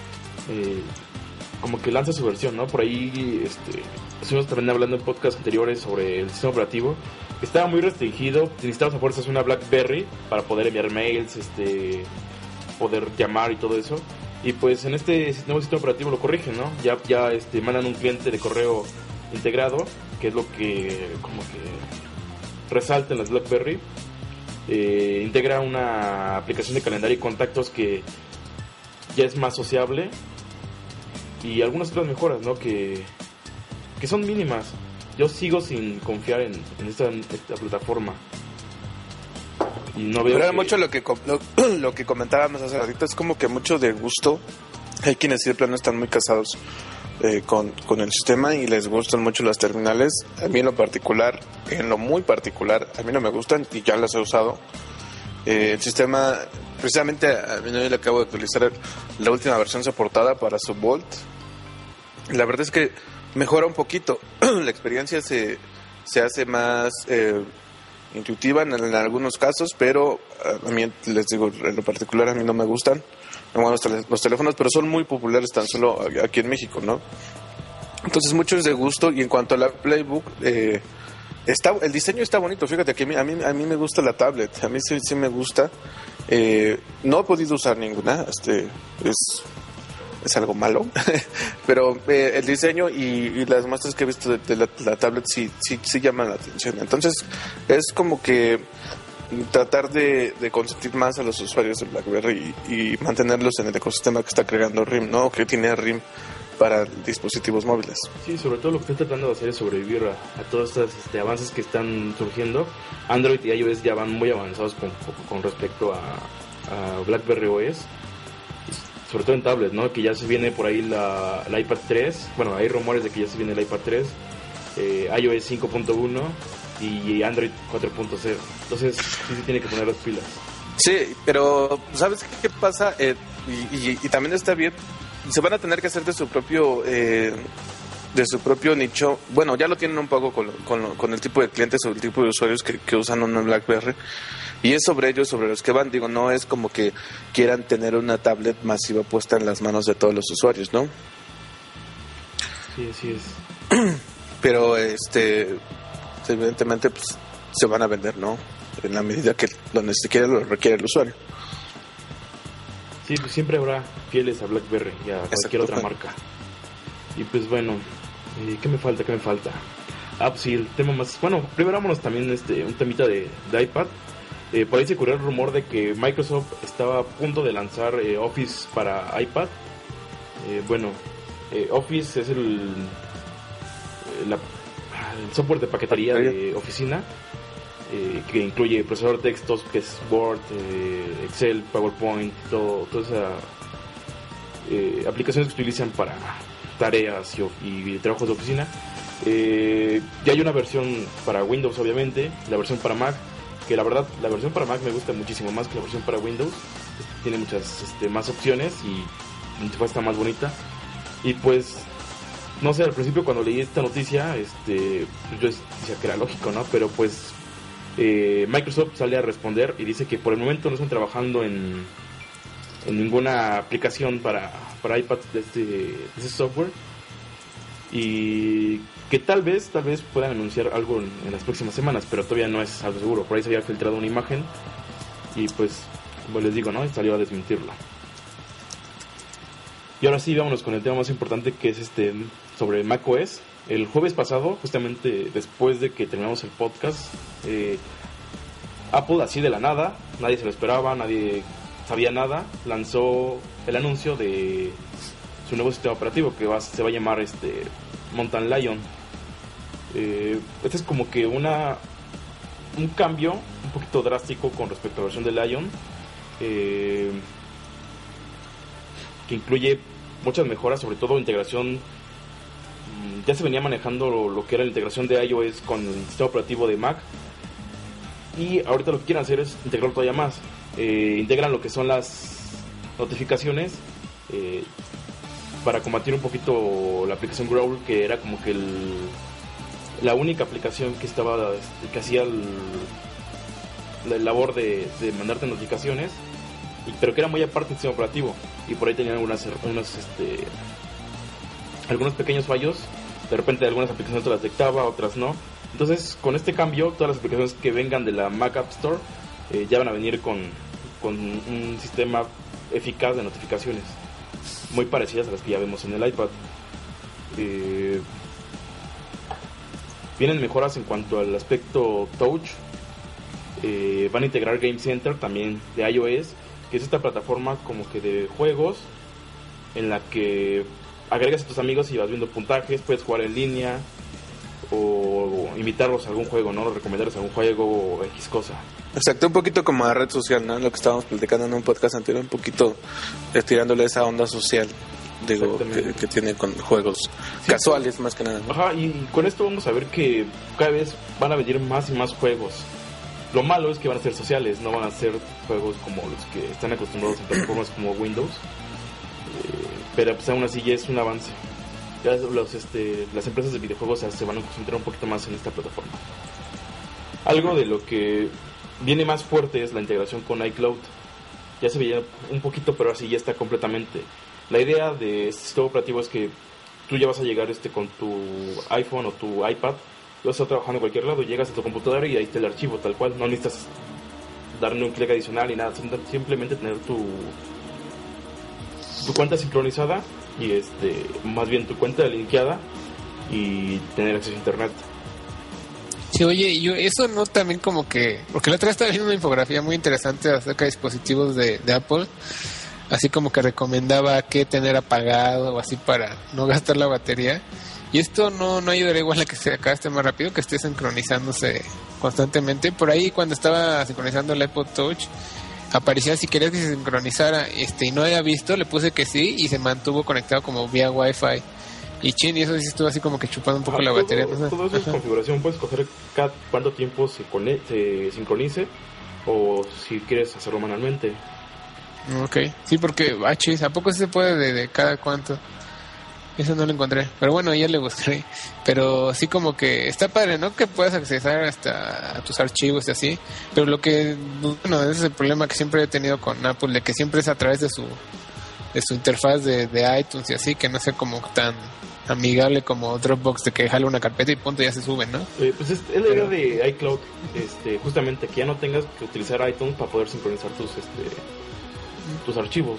Como que lanza su versión, ¿no? Por ahí estuvimos también hablando en podcasts anteriores sobre el sistema operativo. Estaba muy restringido, necesitabas a fuerzas una BlackBerry para poder enviar mails, poder llamar y todo eso. Y pues en este nuevo sistema operativo lo corrigen, ¿no? Ya mandan un cliente de correo integrado, que es lo que como que resalta en las BlackBerry. Integra una aplicación de calendario y contactos que ya es más sociable, y algunas otras mejoras, ¿no? que son mínimas. Yo sigo sin confiar en esta plataforma. Y no veo. Pero era mucho lo que comentábamos hace ratito, es como que mucho de gusto. Hay quienes sí de plano están muy casados con el sistema y les gustan mucho las terminales. A mí en lo muy particular, a mí no me gustan y ya las he usado. El sistema, precisamente a mí no le acabo de actualizar la última versión soportada para su Volt. La verdad es que mejora un poquito. La experiencia se hace más intuitiva en algunos casos, pero a mí, les digo, en lo particular a mí no me gustan los teléfonos, pero son muy populares tan solo aquí en México, ¿no? Entonces mucho es de gusto. Y en cuanto a la Playbook, el diseño está bonito. Fíjate que a mí me gusta la tablet, a mí sí me gusta. No he podido usar ninguna, es algo malo, pero el diseño y las muestras que he visto de la tablet sí llaman la atención. Entonces es como que tratar de consentir más a los usuarios de BlackBerry y mantenerlos en el ecosistema que está creando RIM, ¿no? Que tiene RIM para dispositivos móviles. Sí, sobre todo lo que estoy tratando de hacer es sobrevivir a todos estos avances que están surgiendo. Android y iOS ya van muy avanzados con respecto a BlackBerry OS, sobre todo en tablet, ¿no? Que ya se viene por ahí la iPad 3. Bueno, hay rumores de que ya se viene el iPad 3, iOS 5.1 y Android 4.0. Entonces sí se tiene que poner las pilas. Sí, pero ¿sabes qué pasa? Y también está bien. Se van a tener que hacer de su propio nicho. Bueno, ya lo tienen un poco con el tipo de clientes o el tipo de usuarios que usan una BlackBerry. Y es sobre ellos, sobre los que van. Digo, no es como que quieran tener una tablet masiva puesta en las manos de todos los usuarios, ¿no? Sí, así es. Pero evidentemente pues se van a vender, ¿no? En la medida que lo requiere el usuario. Sí, pues siempre habrá fieles a BlackBerry y a cualquier otra marca. Y pues bueno, ¿qué me falta? Pues sí, el tema más... Bueno, primero vámonos también un temita de iPad. Por ahí se corrió el rumor de que Microsoft estaba a punto de lanzar Office para iPad. Office es el software de paquetería de oficina, que incluye procesador de textos, que es Word, Excel, PowerPoint, todas esas aplicaciones que utilizan para tareas y trabajos de oficina. Ya hay una versión para Windows, obviamente, la versión para Mac, que la verdad la versión para Mac me gusta muchísimo más que la versión para Windows. Tiene muchas más opciones y la interfaz está más bonita. Y pues no sé, al principio cuando leí esta noticia, yo decía que era lógico, ¿no? Pero pues Microsoft sale a responder y dice que por el momento no están trabajando en ninguna aplicación para iPad de ese software, y que tal vez puedan anunciar algo en las próximas semanas, pero todavía no es algo seguro. Por ahí se había filtrado una imagen y pues, como les digo, ¿no? Salió a desmentirla. Y ahora sí, vámonos con el tema más importante, que es sobre macOS. El jueves pasado, justamente después de que terminamos el podcast, Apple, así de la nada, nadie se lo esperaba, nadie sabía nada, lanzó el anuncio de su nuevo sistema operativo que se va a llamar Mountain Lion. Este es como que un cambio un poquito drástico con respecto a la versión de Lion, que incluye muchas mejoras, sobre todo integración. Ya se venía manejando lo que era la integración de iOS con el sistema operativo de Mac, y ahorita lo que quieren hacer es integrarlo todavía más. Integran lo que son las notificaciones para combatir un poquito la aplicación Growl, que era como que la única aplicación que estaba que hacía la labor de mandarte notificaciones, pero que era muy aparte del sistema operativo, y por ahí tenían algunos pequeños fallos. De repente algunas aplicaciones te las detectaba, otras no. Entonces, con este cambio, todas las aplicaciones que vengan de la Mac App Store ya van a venir con un sistema eficaz de notificaciones, muy parecidas a las que ya vemos en el iPad. Vienen mejoras en cuanto al aspecto touch. Van a integrar Game Center también de iOS, que es esta plataforma como que de juegos en la que agregas a tus amigos y vas viendo puntajes, puedes jugar en línea o invitarlos a algún juego, ¿no? Recomendarles algún juego o X cosa. Exacto, un poquito como la red social, ¿no? Lo que estábamos platicando en un podcast anterior, un poquito estirándole esa onda social, digo, que tiene con juegos casuales, más que nada, ¿no? Ajá, y con esto vamos a ver que cada vez van a venir más y más juegos. Lo malo es que van a ser sociales, no van a ser juegos como los que están acostumbrados en plataformas como Windows. Pero pues aún así ya es un avance. Ya las empresas de videojuegos se van a concentrar un poquito más en esta plataforma. Algo de lo que viene más fuerte es la integración con iCloud. Ya se veía un poquito, pero así ya está completamente. La idea de este sistema operativo es que tú ya vas a llegar con tu iPhone o tu iPad, vas a estar trabajando en cualquier lado, llegas a tu computadora y ahí está el archivo tal cual. No necesitas darle un clic adicional ni nada, simplemente tener tu cuenta sincronizada y más bien tu cuenta linkeada y tener acceso a internet. Sí, oye, yo eso no también como que, porque la otra vez estaba viendo una infografía muy interesante acerca de dispositivos de Apple, así como que recomendaba qué tener apagado o así para no gastar la batería, y esto no ayudaría igual a que se acabe más rápido, que esté sincronizándose constantemente. Por ahí cuando estaba sincronizando el iPod Touch aparecía si querías que se sincronizara y no había visto, le puse que sí y se mantuvo conectado como vía Wi-Fi. Y y eso sí estuvo así como que chupando un poco la batería. Todo eso es configuración, puedes coger cada cuánto tiempo se sincronice o si quieres hacerlo manualmente. Ok, sí, porque ¿a poco sí se puede de cada cuánto? Eso no lo encontré, pero bueno, ya le buscaré. Pero sí como que está padre, ¿no? Que puedas accesar hasta a tus archivos y así. Pero lo que, bueno, ese es el problema que siempre he tenido con Apple, de que siempre es a través de su interfaz de iTunes y así, que no sea como tan amigable como Dropbox, de que jala una carpeta y punto, ya se sube, ¿no? Pues es la idea de iCloud, justamente que ya no tengas que utilizar iTunes para poder sincronizar tus archivos.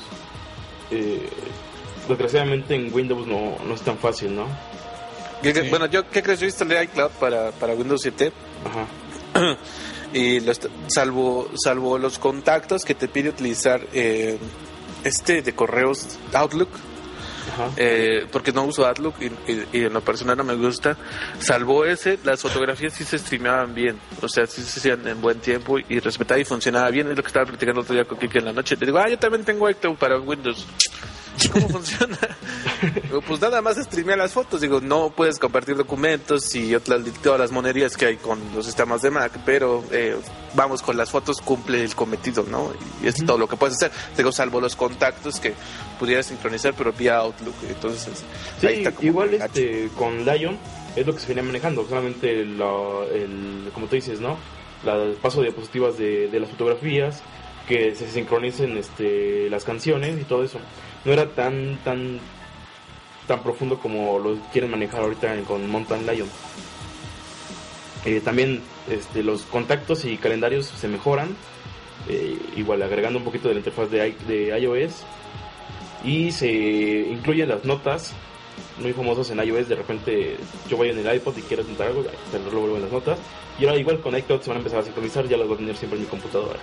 Desgraciadamente en Windows no es tan fácil, ¿no? Sí. Bueno, yo instalé iCloud para Windows 7. Ajá. Y salvo los contactos que te pide utilizar de correos Outlook. Porque no uso Outlook y en lo personal no me gusta. Salvo ese, las fotografías sí se streameaban bien, o sea, sí se hacían en buen tiempo y respetaba y funcionaba bien. Es lo que estaba platicando el otro día con Kiki en la noche. Le digo, yo también tengo iCloud para Windows. ¿Cómo funciona? Digo, pues nada más streamea las fotos. Digo, no puedes compartir documentos y todas las monerías que hay con los sistemas de Mac, pero vamos, con las fotos cumple el cometido, ¿no? Y es todo lo que puedes hacer. Digo, salvo los contactos que pudieras sincronizar, pero vía Outlook. Entonces, sí, ahí está como igual con Lion es lo que se venía manejando, solamente como tú dices, ¿no? El paso de diapositivas de las fotografías, que se sincronicen las canciones y todo eso. No era tan profundo como lo quieren manejar ahorita con Mountain Lion. También los contactos y calendarios se mejoran, igual agregando un poquito de la interfaz de iOS, y se incluyen las notas muy famosos en iOS. De repente yo voy en el iPod y quiero intentar algo, te lo vuelvo en las notas. Y ahora igual con iCloud se van a empezar a sincronizar, ya los voy a tener siempre en mi computadora.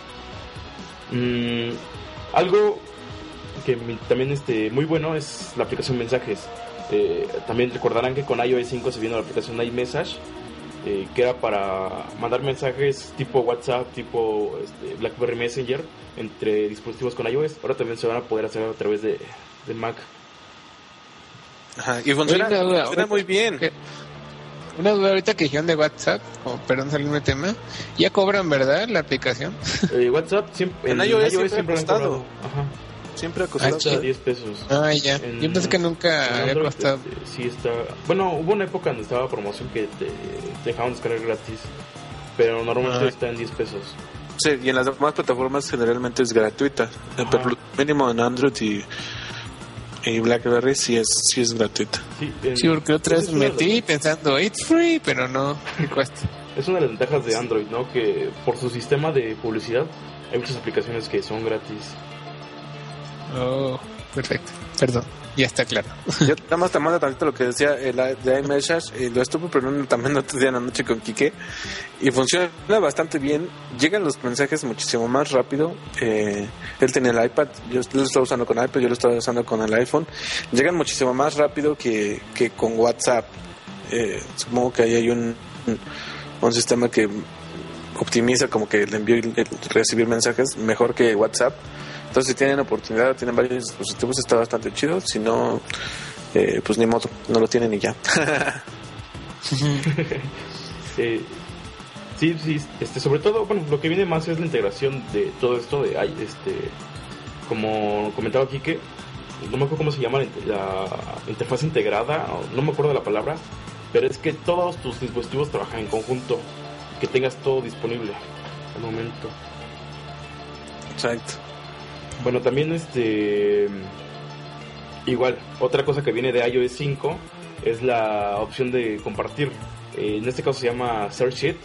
Algo que también muy bueno es la aplicación Mensajes. También recordarán que con iOS 5 se vino la aplicación iMessage, que era para mandar mensajes tipo WhatsApp, tipo BlackBerry Messenger entre dispositivos con iOS. Ahora también se van a poder hacer a través de Mac. Ajá, y funciona muy bien. Una duda ahorita que dijeron de WhatsApp, perdón, salirme de tema, ya cobran, ¿verdad? La aplicación. WhatsApp siempre, en iOS siempre ha han costado. Ajá. Siempre ha costado Hasta 10 pesos. Ah, ya. Yo pensé que nunca había costado. Sí está. Bueno, hubo una época donde estaba promoción que te dejaban descargar gratis, pero normalmente está en 10 pesos. Sí, y en las demás plataformas generalmente es gratuita. Pero mínimo en Android y BlackBerry sí es gratuita. Sí, porque otra vez metí pensando it's free, pero no, ¿qué cuesta? Es una de las ventajas de Android, ¿no? Que por su sistema de publicidad hay muchas aplicaciones que son gratis. Oh, perfecto. Perdón, ya está claro. Yo nada más te mando tantito lo que decía de iMessage, lo estuve probando también otro día en la noche con Quique y funciona bastante bien. Llegan los mensajes muchísimo más rápido. Él tenía el iPad, yo lo estaba usando con iPad, yo lo estaba usando con el iPhone. Llegan muchísimo más rápido que con WhatsApp. Supongo que ahí hay un sistema que optimiza como que el envío y el recibir mensajes mejor que WhatsApp. Entonces, si tienen oportunidad, tienen varios dispositivos, está bastante chido. Si no, pues ni modo, no lo tienen y ya. Sí, sobre todo, bueno, lo que viene más es la integración de todo esto como comentaba Quique, no me acuerdo cómo se llama la interfaz integrada, no me acuerdo de la palabra, pero es que todos tus dispositivos trabajan en conjunto, que tengas todo disponible al momento. Exacto. Bueno, también igual, otra cosa que viene de iOS 5 es la opción de compartir. En este caso se llama Search It,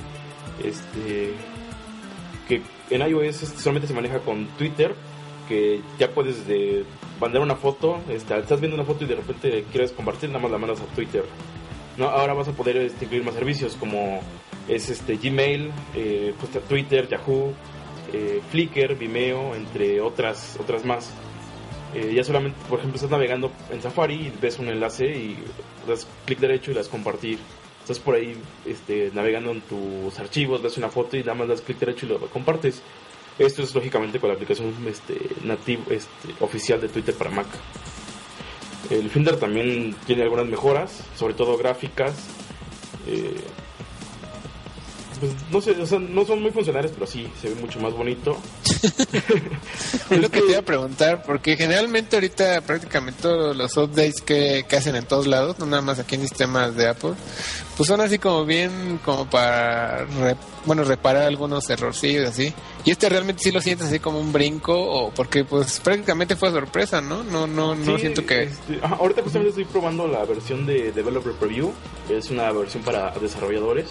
que en iOS solamente se maneja con Twitter, que ya puedes mandar una foto, estás viendo una foto y de repente quieres compartir, nada más la mandas a Twitter. No, ahora vas a poder incluir más servicios como es Gmail, Twitter, Yahoo, Flickr, Vimeo, entre otras más. Ya solamente, por ejemplo, estás navegando en Safari y ves un enlace y das clic derecho y das compartir. Estás por ahí navegando en tus archivos, ves una foto y nada más das clic derecho y lo compartes. Esto es lógicamente con la aplicación nativo oficial de Twitter para Mac. El Finder también tiene algunas mejoras, sobre todo gráficas. Pues no sé, o sea, no son muy funcionales, pero sí, se ve mucho más bonito. Es lo que te iba a preguntar, porque generalmente ahorita prácticamente todos los updates que hacen en todos lados, no nada más aquí en sistemas de Apple, pues son así como bien, como para reparar algunos errorcillos así. Y realmente sí lo sientes así como un brinco, o porque pues prácticamente fue sorpresa, ¿no? No Sí, siento que... ahorita justamente estoy probando la versión de Developer Preview, que es una versión para desarrolladores.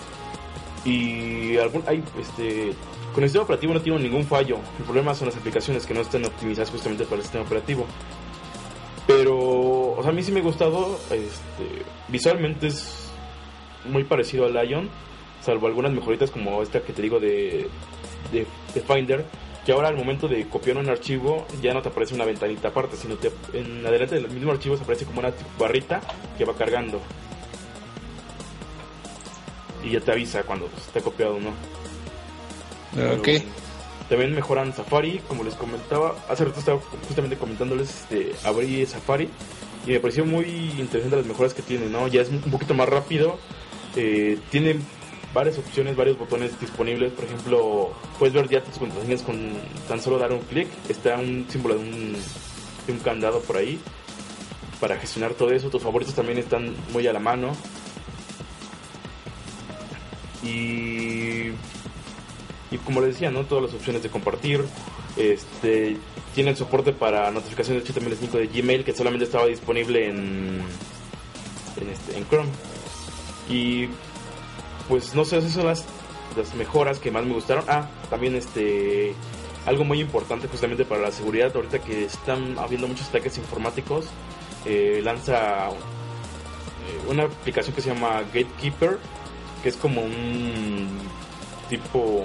Y con el sistema operativo no tiene ningún fallo. El problema son las aplicaciones que no están optimizadas justamente para el sistema operativo. Pero, o sea, a mí sí me ha gustado. Visualmente es muy parecido al Lion, salvo algunas mejoritas como esta que te digo de Finder, que ahora al momento de copiar un archivo ya no te aparece una ventanita aparte, sino en adelante del mismo archivo se aparece como una barrita que va cargando. Y ya te avisa cuando está copiado o no. Ok. También mejoran Safari, como les comentaba. Hace rato estaba justamente comentándoles, abrí Safari y me pareció muy interesante las mejoras que tiene, ¿no? Ya es un poquito más rápido. Tiene varias opciones, varios botones disponibles. Por ejemplo, puedes ver ya tus contraseñas con tan solo dar un clic. Está un símbolo de un candado por ahí para gestionar todo eso. Tus favoritos también están muy a la mano. Y como les decía, ¿no? Todas las opciones de compartir. Tienen soporte para notificaciones de HTML5 de Gmail, que solamente estaba disponible en Chrome. Y pues no sé, esas son las mejoras que más me gustaron. También algo muy importante justamente para la seguridad, ahorita que están habiendo muchos ataques informáticos, lanza una aplicación que se llama Gatekeeper, que es como un tipo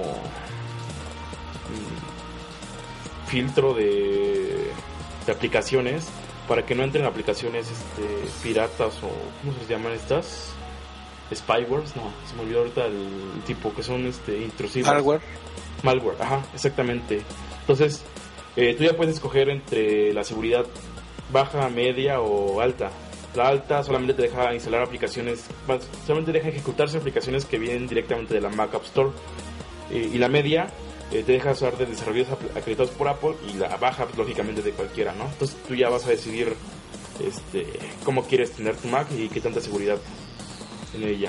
filtro de aplicaciones para que no entren aplicaciones piratas o ¿cómo se llaman estas? Spywares, no, se me olvidó ahorita el tipo, que son intrusivas. Malware, ajá, exactamente. Entonces, tú ya puedes escoger entre la seguridad baja, media o alta. La alta solamente te deja instalar aplicaciones, solamente deja ejecutarse aplicaciones que vienen directamente de la Mac App Store. Y la media te deja usar de desarrolladores acreditados por Apple, y la baja, pues, lógicamente, de cualquiera, ¿no? Entonces tú ya vas a decidir cómo quieres tener tu Mac y qué tanta seguridad en ella.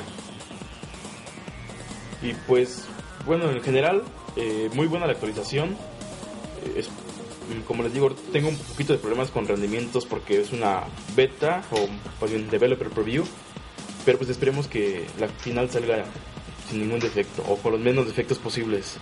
Y pues, bueno, en general, muy buena la actualización. Como les digo, tengo un poquito de problemas con rendimientos porque es una beta, o más bien developer preview, pero pues esperemos que la final salga sin ningún defecto, o con los menos defectos posibles.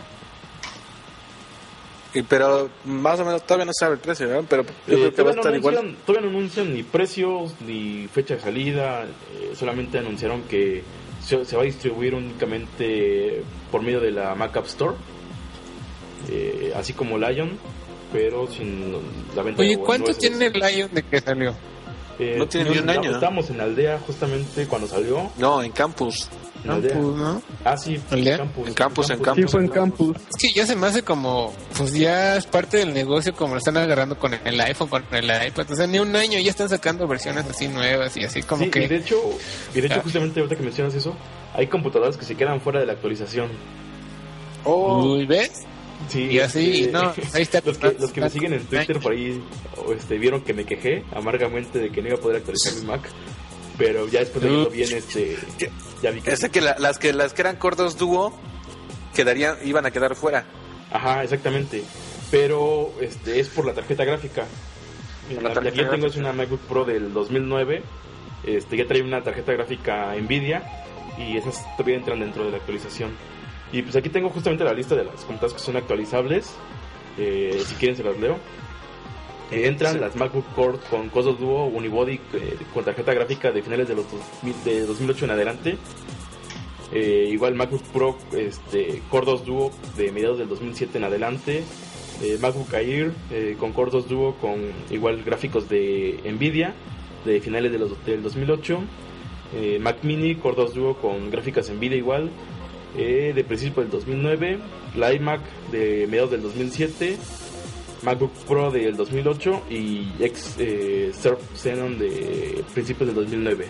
Pero más o menos todavía no sabe el precio, ¿verdad? Pero yo creo que va a estar igual. Todavía no anuncian ni precios ni fecha de salida, solamente anunciaron que se va a distribuir únicamente por medio de la Mac App Store, así como Lion, pero sin la venta. Oye, ¿cuánto tiene el Lion de que salió? No tiene ni un año. Estábamos en Aldea justamente cuando salió. No, en Campus. En Aldea. ¿No? Ah, sí, ¿Aldea? En Campus. Sí, fue en Campus. Es que ya se me hace como, pues ya es parte del negocio, como lo están agarrando con el iPhone, con el iPad. O sea, ni un año ya están sacando versiones así nuevas y así como sí, que... Y de hecho justamente ahorita que mencionas eso, hay computadoras que se quedan fuera de la actualización. Uy, ¿ves? Sí, y así, no, ahí está. Los que me siguen en Twitter por ahí vieron que me quejé amargamente de que no iba a poder actualizar mi Mac, pero ya después de verlo bien, ya vi que... las que eran Cordos Duo iban a quedar fuera. Ajá, exactamente. Pero es por la tarjeta gráfica. La que yo tengo es una MacBook Pro del 2009. Ya trae una tarjeta gráfica Nvidia, y esas todavía entran dentro de la actualización. Y pues aquí tengo justamente la lista de las computadoras que son actualizables. Si quieren se las leo. Entran las MacBook Core con Cordos Duo Unibody con tarjeta gráfica de finales de 2008 en adelante. Igual MacBook Pro Cordos Duo de mediados del 2007 en adelante. MacBook Air con Cordos Duo con igual gráficos de Nvidia de finales del 2008. Mac Mini Cordos Duo con gráficas Nvidia igual, de principio del 2009. La iMac de mediados del 2007. MacBook Pro del 2008 y Surf Xenon de principios del 2009.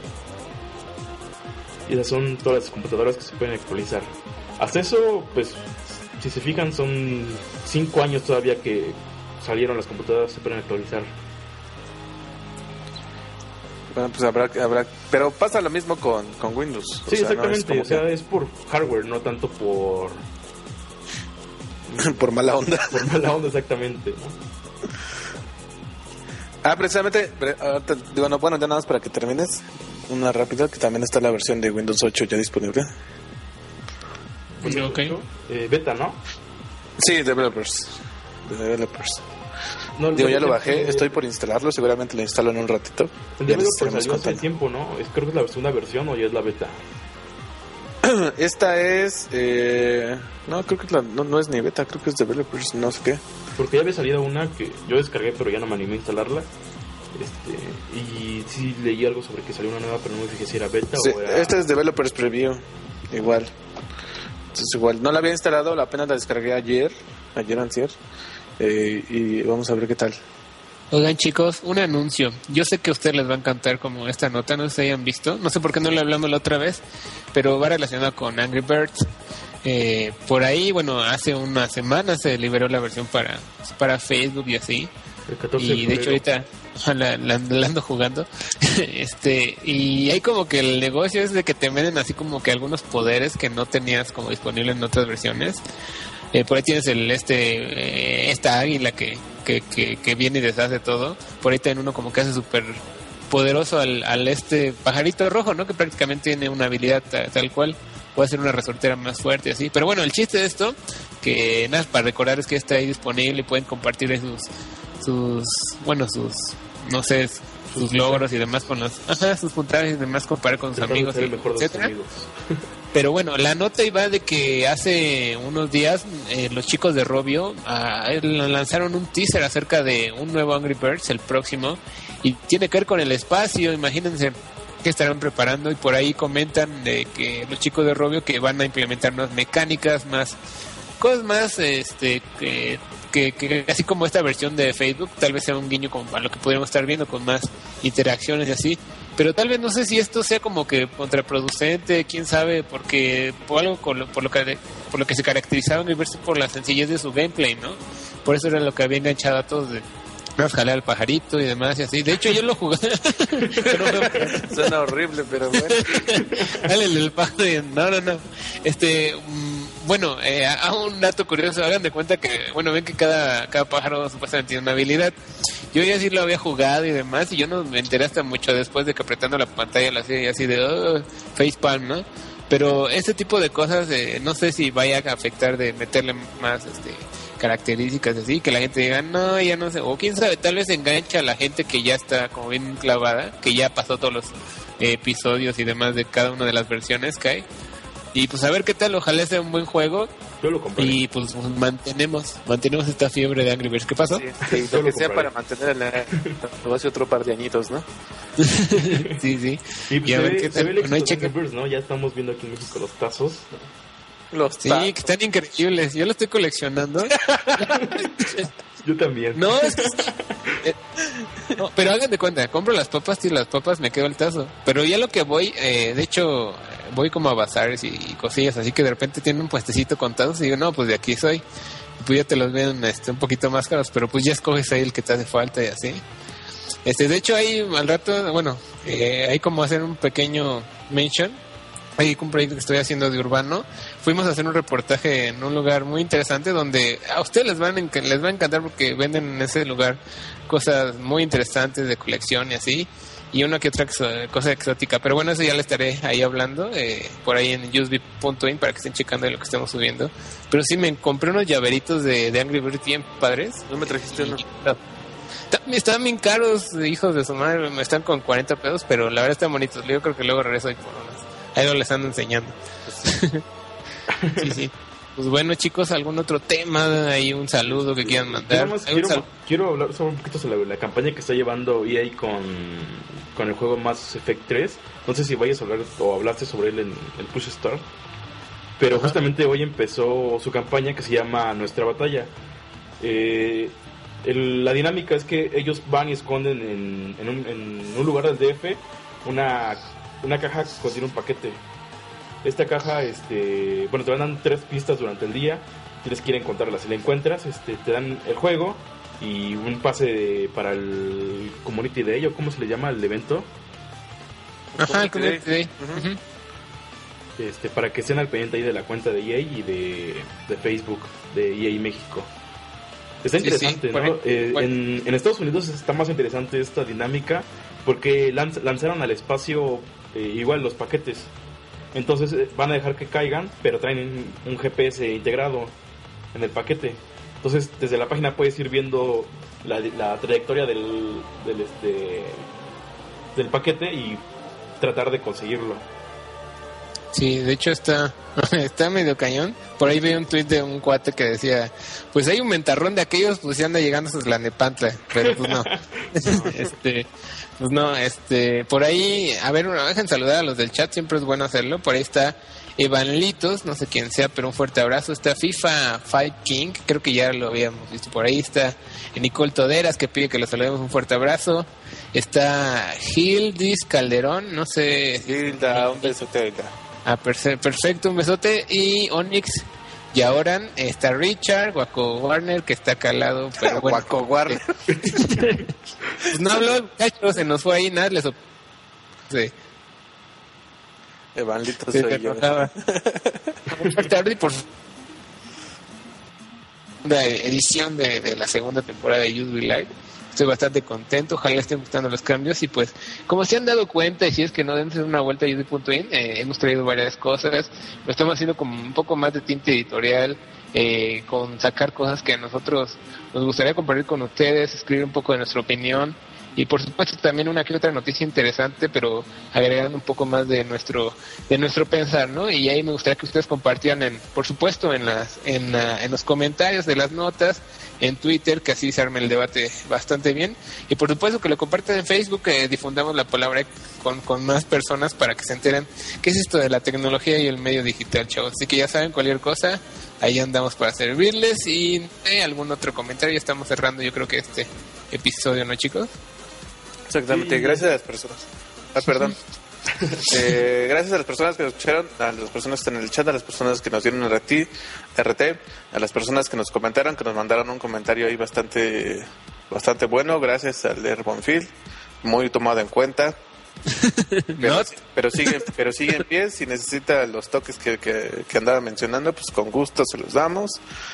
Y esas son todas las computadoras que se pueden actualizar. Hasta eso, pues, si se fijan, son 5 años todavía que salieron las computadoras que se pueden actualizar. Bueno, pues habrá, pero pasa lo mismo con Windows. Sí, exactamente, no es por hardware, no tanto por... por mala onda. Por mala onda, exactamente, ¿no? Precisamente, ya nada más para que termines, una rápida, que también está la versión de Windows 8 ya disponible. Okay. Beta, ¿no? Sí, developers. No, ya lo bajé, estoy por instalarlo, seguramente lo instalo en un ratito. El developer salió hace tiempo, ¿no? Creo que es la segunda versión, o ya es la beta. Esta es... no, creo que no es ni beta, creo que es developers, no sé qué. Porque ya había salido una que yo descargué, pero ya no me animé a instalarla. Y sí leí algo sobre que salió una nueva, pero no me fijé si era beta o era... Esta es developers preview, igual. Entonces igual, no la había instalado, apenas la descargué ayer antier, y vamos a ver qué tal. Oigan, chicos, un anuncio. Yo sé que a ustedes les va a encantar como esta nota, no sé si hayan visto, no sé por qué no le hablamos la otra vez, pero va relacionado con Angry Birds. Por ahí, bueno, hace una semana se liberó la versión para Facebook y así. Y de hecho ahorita la ando jugando. Y hay como que el negocio es de que te venden así como que algunos poderes que no tenías como disponible en otras versiones. Por ahí tienes esta águila que viene y deshace todo. Por ahí tienen uno como que hace súper poderoso al pajarito rojo, ¿no? Que prácticamente tiene una habilidad tal cual. Puede hacer una resortera más fuerte, así. Pero bueno, el chiste de esto, que nada, para recordar, es que está ahí disponible y pueden compartir sus no sé, sus logros y demás con sus puntajes y demás, comparar con sus amigos, etcétera. Pero bueno, la nota iba de que hace unos días los chicos de Rovio lanzaron un teaser acerca de un nuevo Angry Birds, el próximo, y tiene que ver con el espacio. Imagínense que estarán preparando, y por ahí comentan de que los chicos de Rovio que van a implementar nuevas mecánicas, más cosas más, que así como esta versión de Facebook, tal vez sea un guiño como a lo que podríamos estar viendo con más interacciones y así, pero tal vez no sé si esto sea como que contraproducente, quién sabe, porque por algo por lo que se caracterizaba en Universo por la sencillez de su gameplay, ¿no? Por eso era lo que había enganchado a todos de jalar al pajarito y demás y así. De hecho yo lo jugué. Suena horrible, pero bueno. Dale el pájaro. No. Bueno, a un dato curioso, hagan de cuenta que, bueno, ven que cada pájaro supuestamente tiene una habilidad. Yo ya sí lo había jugado y demás, y yo no me enteré hasta mucho después de que apretando la pantalla la hacía así de facepalm, ¿no? Pero este tipo de cosas, no sé si vaya a afectar de meterle más características así, que la gente diga, no, ya no sé, o quién sabe, tal vez engancha a la gente que ya está como bien clavada, que ya pasó todos los episodios y demás de cada una de las versiones que hay. Y pues a ver qué tal, ojalá sea un buen juego. Yo lo compré. Y pues mantenemos esta fiebre de Angry Birds. ¿Qué pasó? Sí, lo que sea para mantener el negocio otro par de añitos, ¿no? Sí. Y pues a ver qué se ve tal. el éxito de Angry Birds, ¿no? Ya estamos viendo aquí en México los tazos. Sí, que están increíbles. Yo lo estoy coleccionando. Yo también. No, es que... no, pero hagan de cuenta, compro las papas y las papas me quedo el tazo. Pero ya lo que voy, de hecho, voy como a bazares y cosillas, así que de repente tienen un puestecito con tazos y digo, no, pues de aquí soy. Y pues ya te los ven un poquito más caros, pero pues ya escoges ahí el que te hace falta y así. De hecho, ahí al rato, bueno, hay como hacer un pequeño mention. Hay un proyecto que estoy haciendo de urbano. Fuimos a hacer un reportaje en un lugar muy interesante donde a ustedes les va a encantar porque venden en ese lugar cosas muy interesantes de colección y así, y una que otra cosa exótica. Pero bueno, eso ya le estaré ahí hablando por ahí en usb.in para que estén checando de lo que estamos subiendo. Pero sí, me compré unos llaveritos de Angry Birds bien padres. ¿No me trajiste uno? Están bien caros, hijos de su madre. Me están con 40 pesos, pero la verdad están bonitos. Yo creo que luego regreso ahí por unos. Ahí lo les ando enseñando. Sí. Pues bueno, chicos, ¿algún otro tema? Ahí un saludo que quieran mandar. Quiero hablar sobre un poquito sobre la campaña que está llevando EA con el juego Mass Effect 3. No sé si vayas a hablar o hablaste sobre él en el Push Start. Pero justamente hoy empezó su campaña que se llama Nuestra Batalla. La dinámica es que ellos van y esconden en un lugar del DF una caja que contiene un paquete. Esta caja, te dan 3 pistas durante el día. Tienes que ir a encontrarla. Si la encuentras, te dan el juego y un pase para el Community Day, o ¿cómo se le llama el evento? Ajá, el Community Day. Para que estén al pendiente ahí de la cuenta de EA y de Facebook de EA México. Está interesante, ¿no? En Estados Unidos está más interesante esta dinámica porque lanzaron al espacio igual los paquetes. Entonces van a dejar que caigan, pero traen un GPS integrado en el paquete. Entonces desde la página puedes ir viendo la trayectoria del paquete y tratar de conseguirlo. Sí, de hecho está medio cañón. Por ahí vi un tweet de un cuate que decía, pues hay un mentarrón de aquellos, pues ya anda llegando hasta la Nepantla, pero pues no. Pues no, por ahí, a ver, dejen saludar a los del chat, siempre es bueno hacerlo. Por ahí está Evanlitos, no sé quién sea, pero un fuerte abrazo. Está FIFA Fight King, creo que ya lo habíamos visto por ahí. Está Nicole Toderas, que pide que lo saludemos, un fuerte abrazo. Está Gildis Calderón, no sé. Gilda, un besote ahorita. Perfecto, un besote. Y Onyx Yaoran, está Richard, Waco Warner, que está calado, pero bueno. Waco Warner. Pues no habló, muchachos, se nos fue ahí, nada, sí. Evanlito soy yo. Por la edición de la segunda temporada de YouTube Live. Estoy bastante contento, ojalá les estén gustando los cambios y pues como se han dado cuenta, y si es que no, dense una vuelta a YouTube.in, hemos traído varias cosas, lo estamos haciendo como un poco más de tinte editorial, con sacar cosas que a nosotros nos gustaría compartir con ustedes, escribir un poco de nuestra opinión y por supuesto también una que otra noticia interesante, pero agregando un poco más de nuestro pensar, ¿no? Y ahí me gustaría que ustedes compartieran, por supuesto, en los comentarios de las notas, en Twitter, que así se arme el debate bastante bien, y por supuesto que lo compartan en Facebook, que difundamos la palabra con más personas para que se enteren qué es esto de la tecnología y el medio digital, chavos. Así que ya saben, cualquier cosa, ahí andamos para servirles, y algún otro comentario. Ya estamos cerrando, yo creo que este episodio, ¿no, chicos? Exactamente, gracias a las personas. Perdón. Gracias a las personas que nos escucharon, a las personas que están en el chat, a las personas que nos dieron RT, a las personas que nos comentaron, que nos mandaron un comentario ahí bastante bueno. Gracias al de Bonfil, muy tomado en cuenta. Pero sigue en pie. Si necesita los toques que andaba mencionando, pues con gusto se los damos.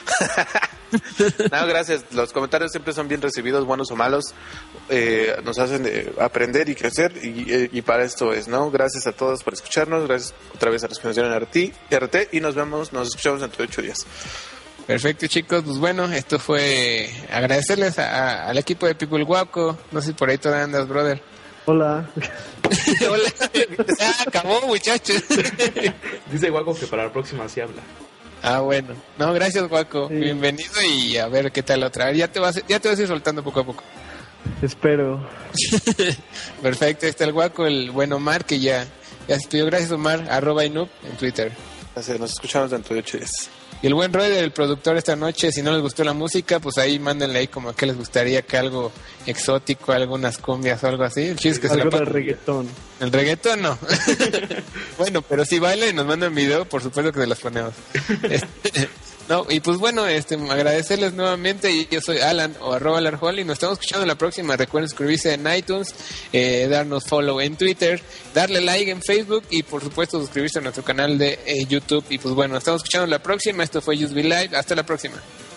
No, gracias. Los comentarios siempre son bien recibidos, buenos o malos. Nos hacen aprender y crecer, y para esto es, ¿no? Gracias a todos por escucharnos. Gracias otra vez a los que nos dieron RT, y nos escuchamos dentro de 8 días. Perfecto, chicos. Pues bueno, esto fue agradecerles al equipo de People Guaco. No sé si por ahí todavía andas, brother. Hola. Hola. Acabó, muchachos. Dice Guaco que para la próxima sí habla. Ah, bueno. No, gracias, Guaco. Sí. Bienvenido, y a ver qué tal la otra. Ya te vas a ir soltando poco a poco. Espero. Perfecto. Ahí está el Guaco, el buen Omar, que ya se pidió. Gracias, Omar. @inub en Twitter. Gracias, nos escuchamos dentro de 8 días. Y el buen Roy, el productor esta noche. Si no les gustó la música, pues ahí mándenle ahí como que les gustaría, que algo exótico, algunas cumbias o algo así. El chiste es que algo del reggaetón. El reggaetón no. Bueno, pero si bailan y nos mandan video, por supuesto que se las ponemos. No, y pues bueno, agradecerles nuevamente. Y yo soy Alan, o @alarjol, y nos estamos escuchando la próxima. Recuerden suscribirse en iTunes, darnos follow en Twitter, darle like en Facebook, y por supuesto suscribirse a nuestro canal de YouTube. Y pues bueno, nos estamos escuchando la próxima. Esto fue Just Be Live. Hasta la próxima.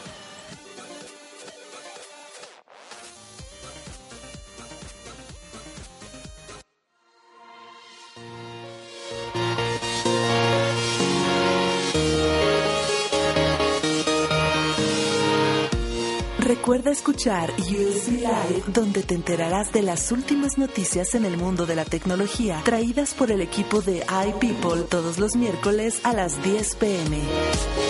Recuerda escuchar USB Live, donde te enterarás de las últimas noticias en el mundo de la tecnología, traídas por el equipo de iPeople todos los miércoles a las 10 p.m.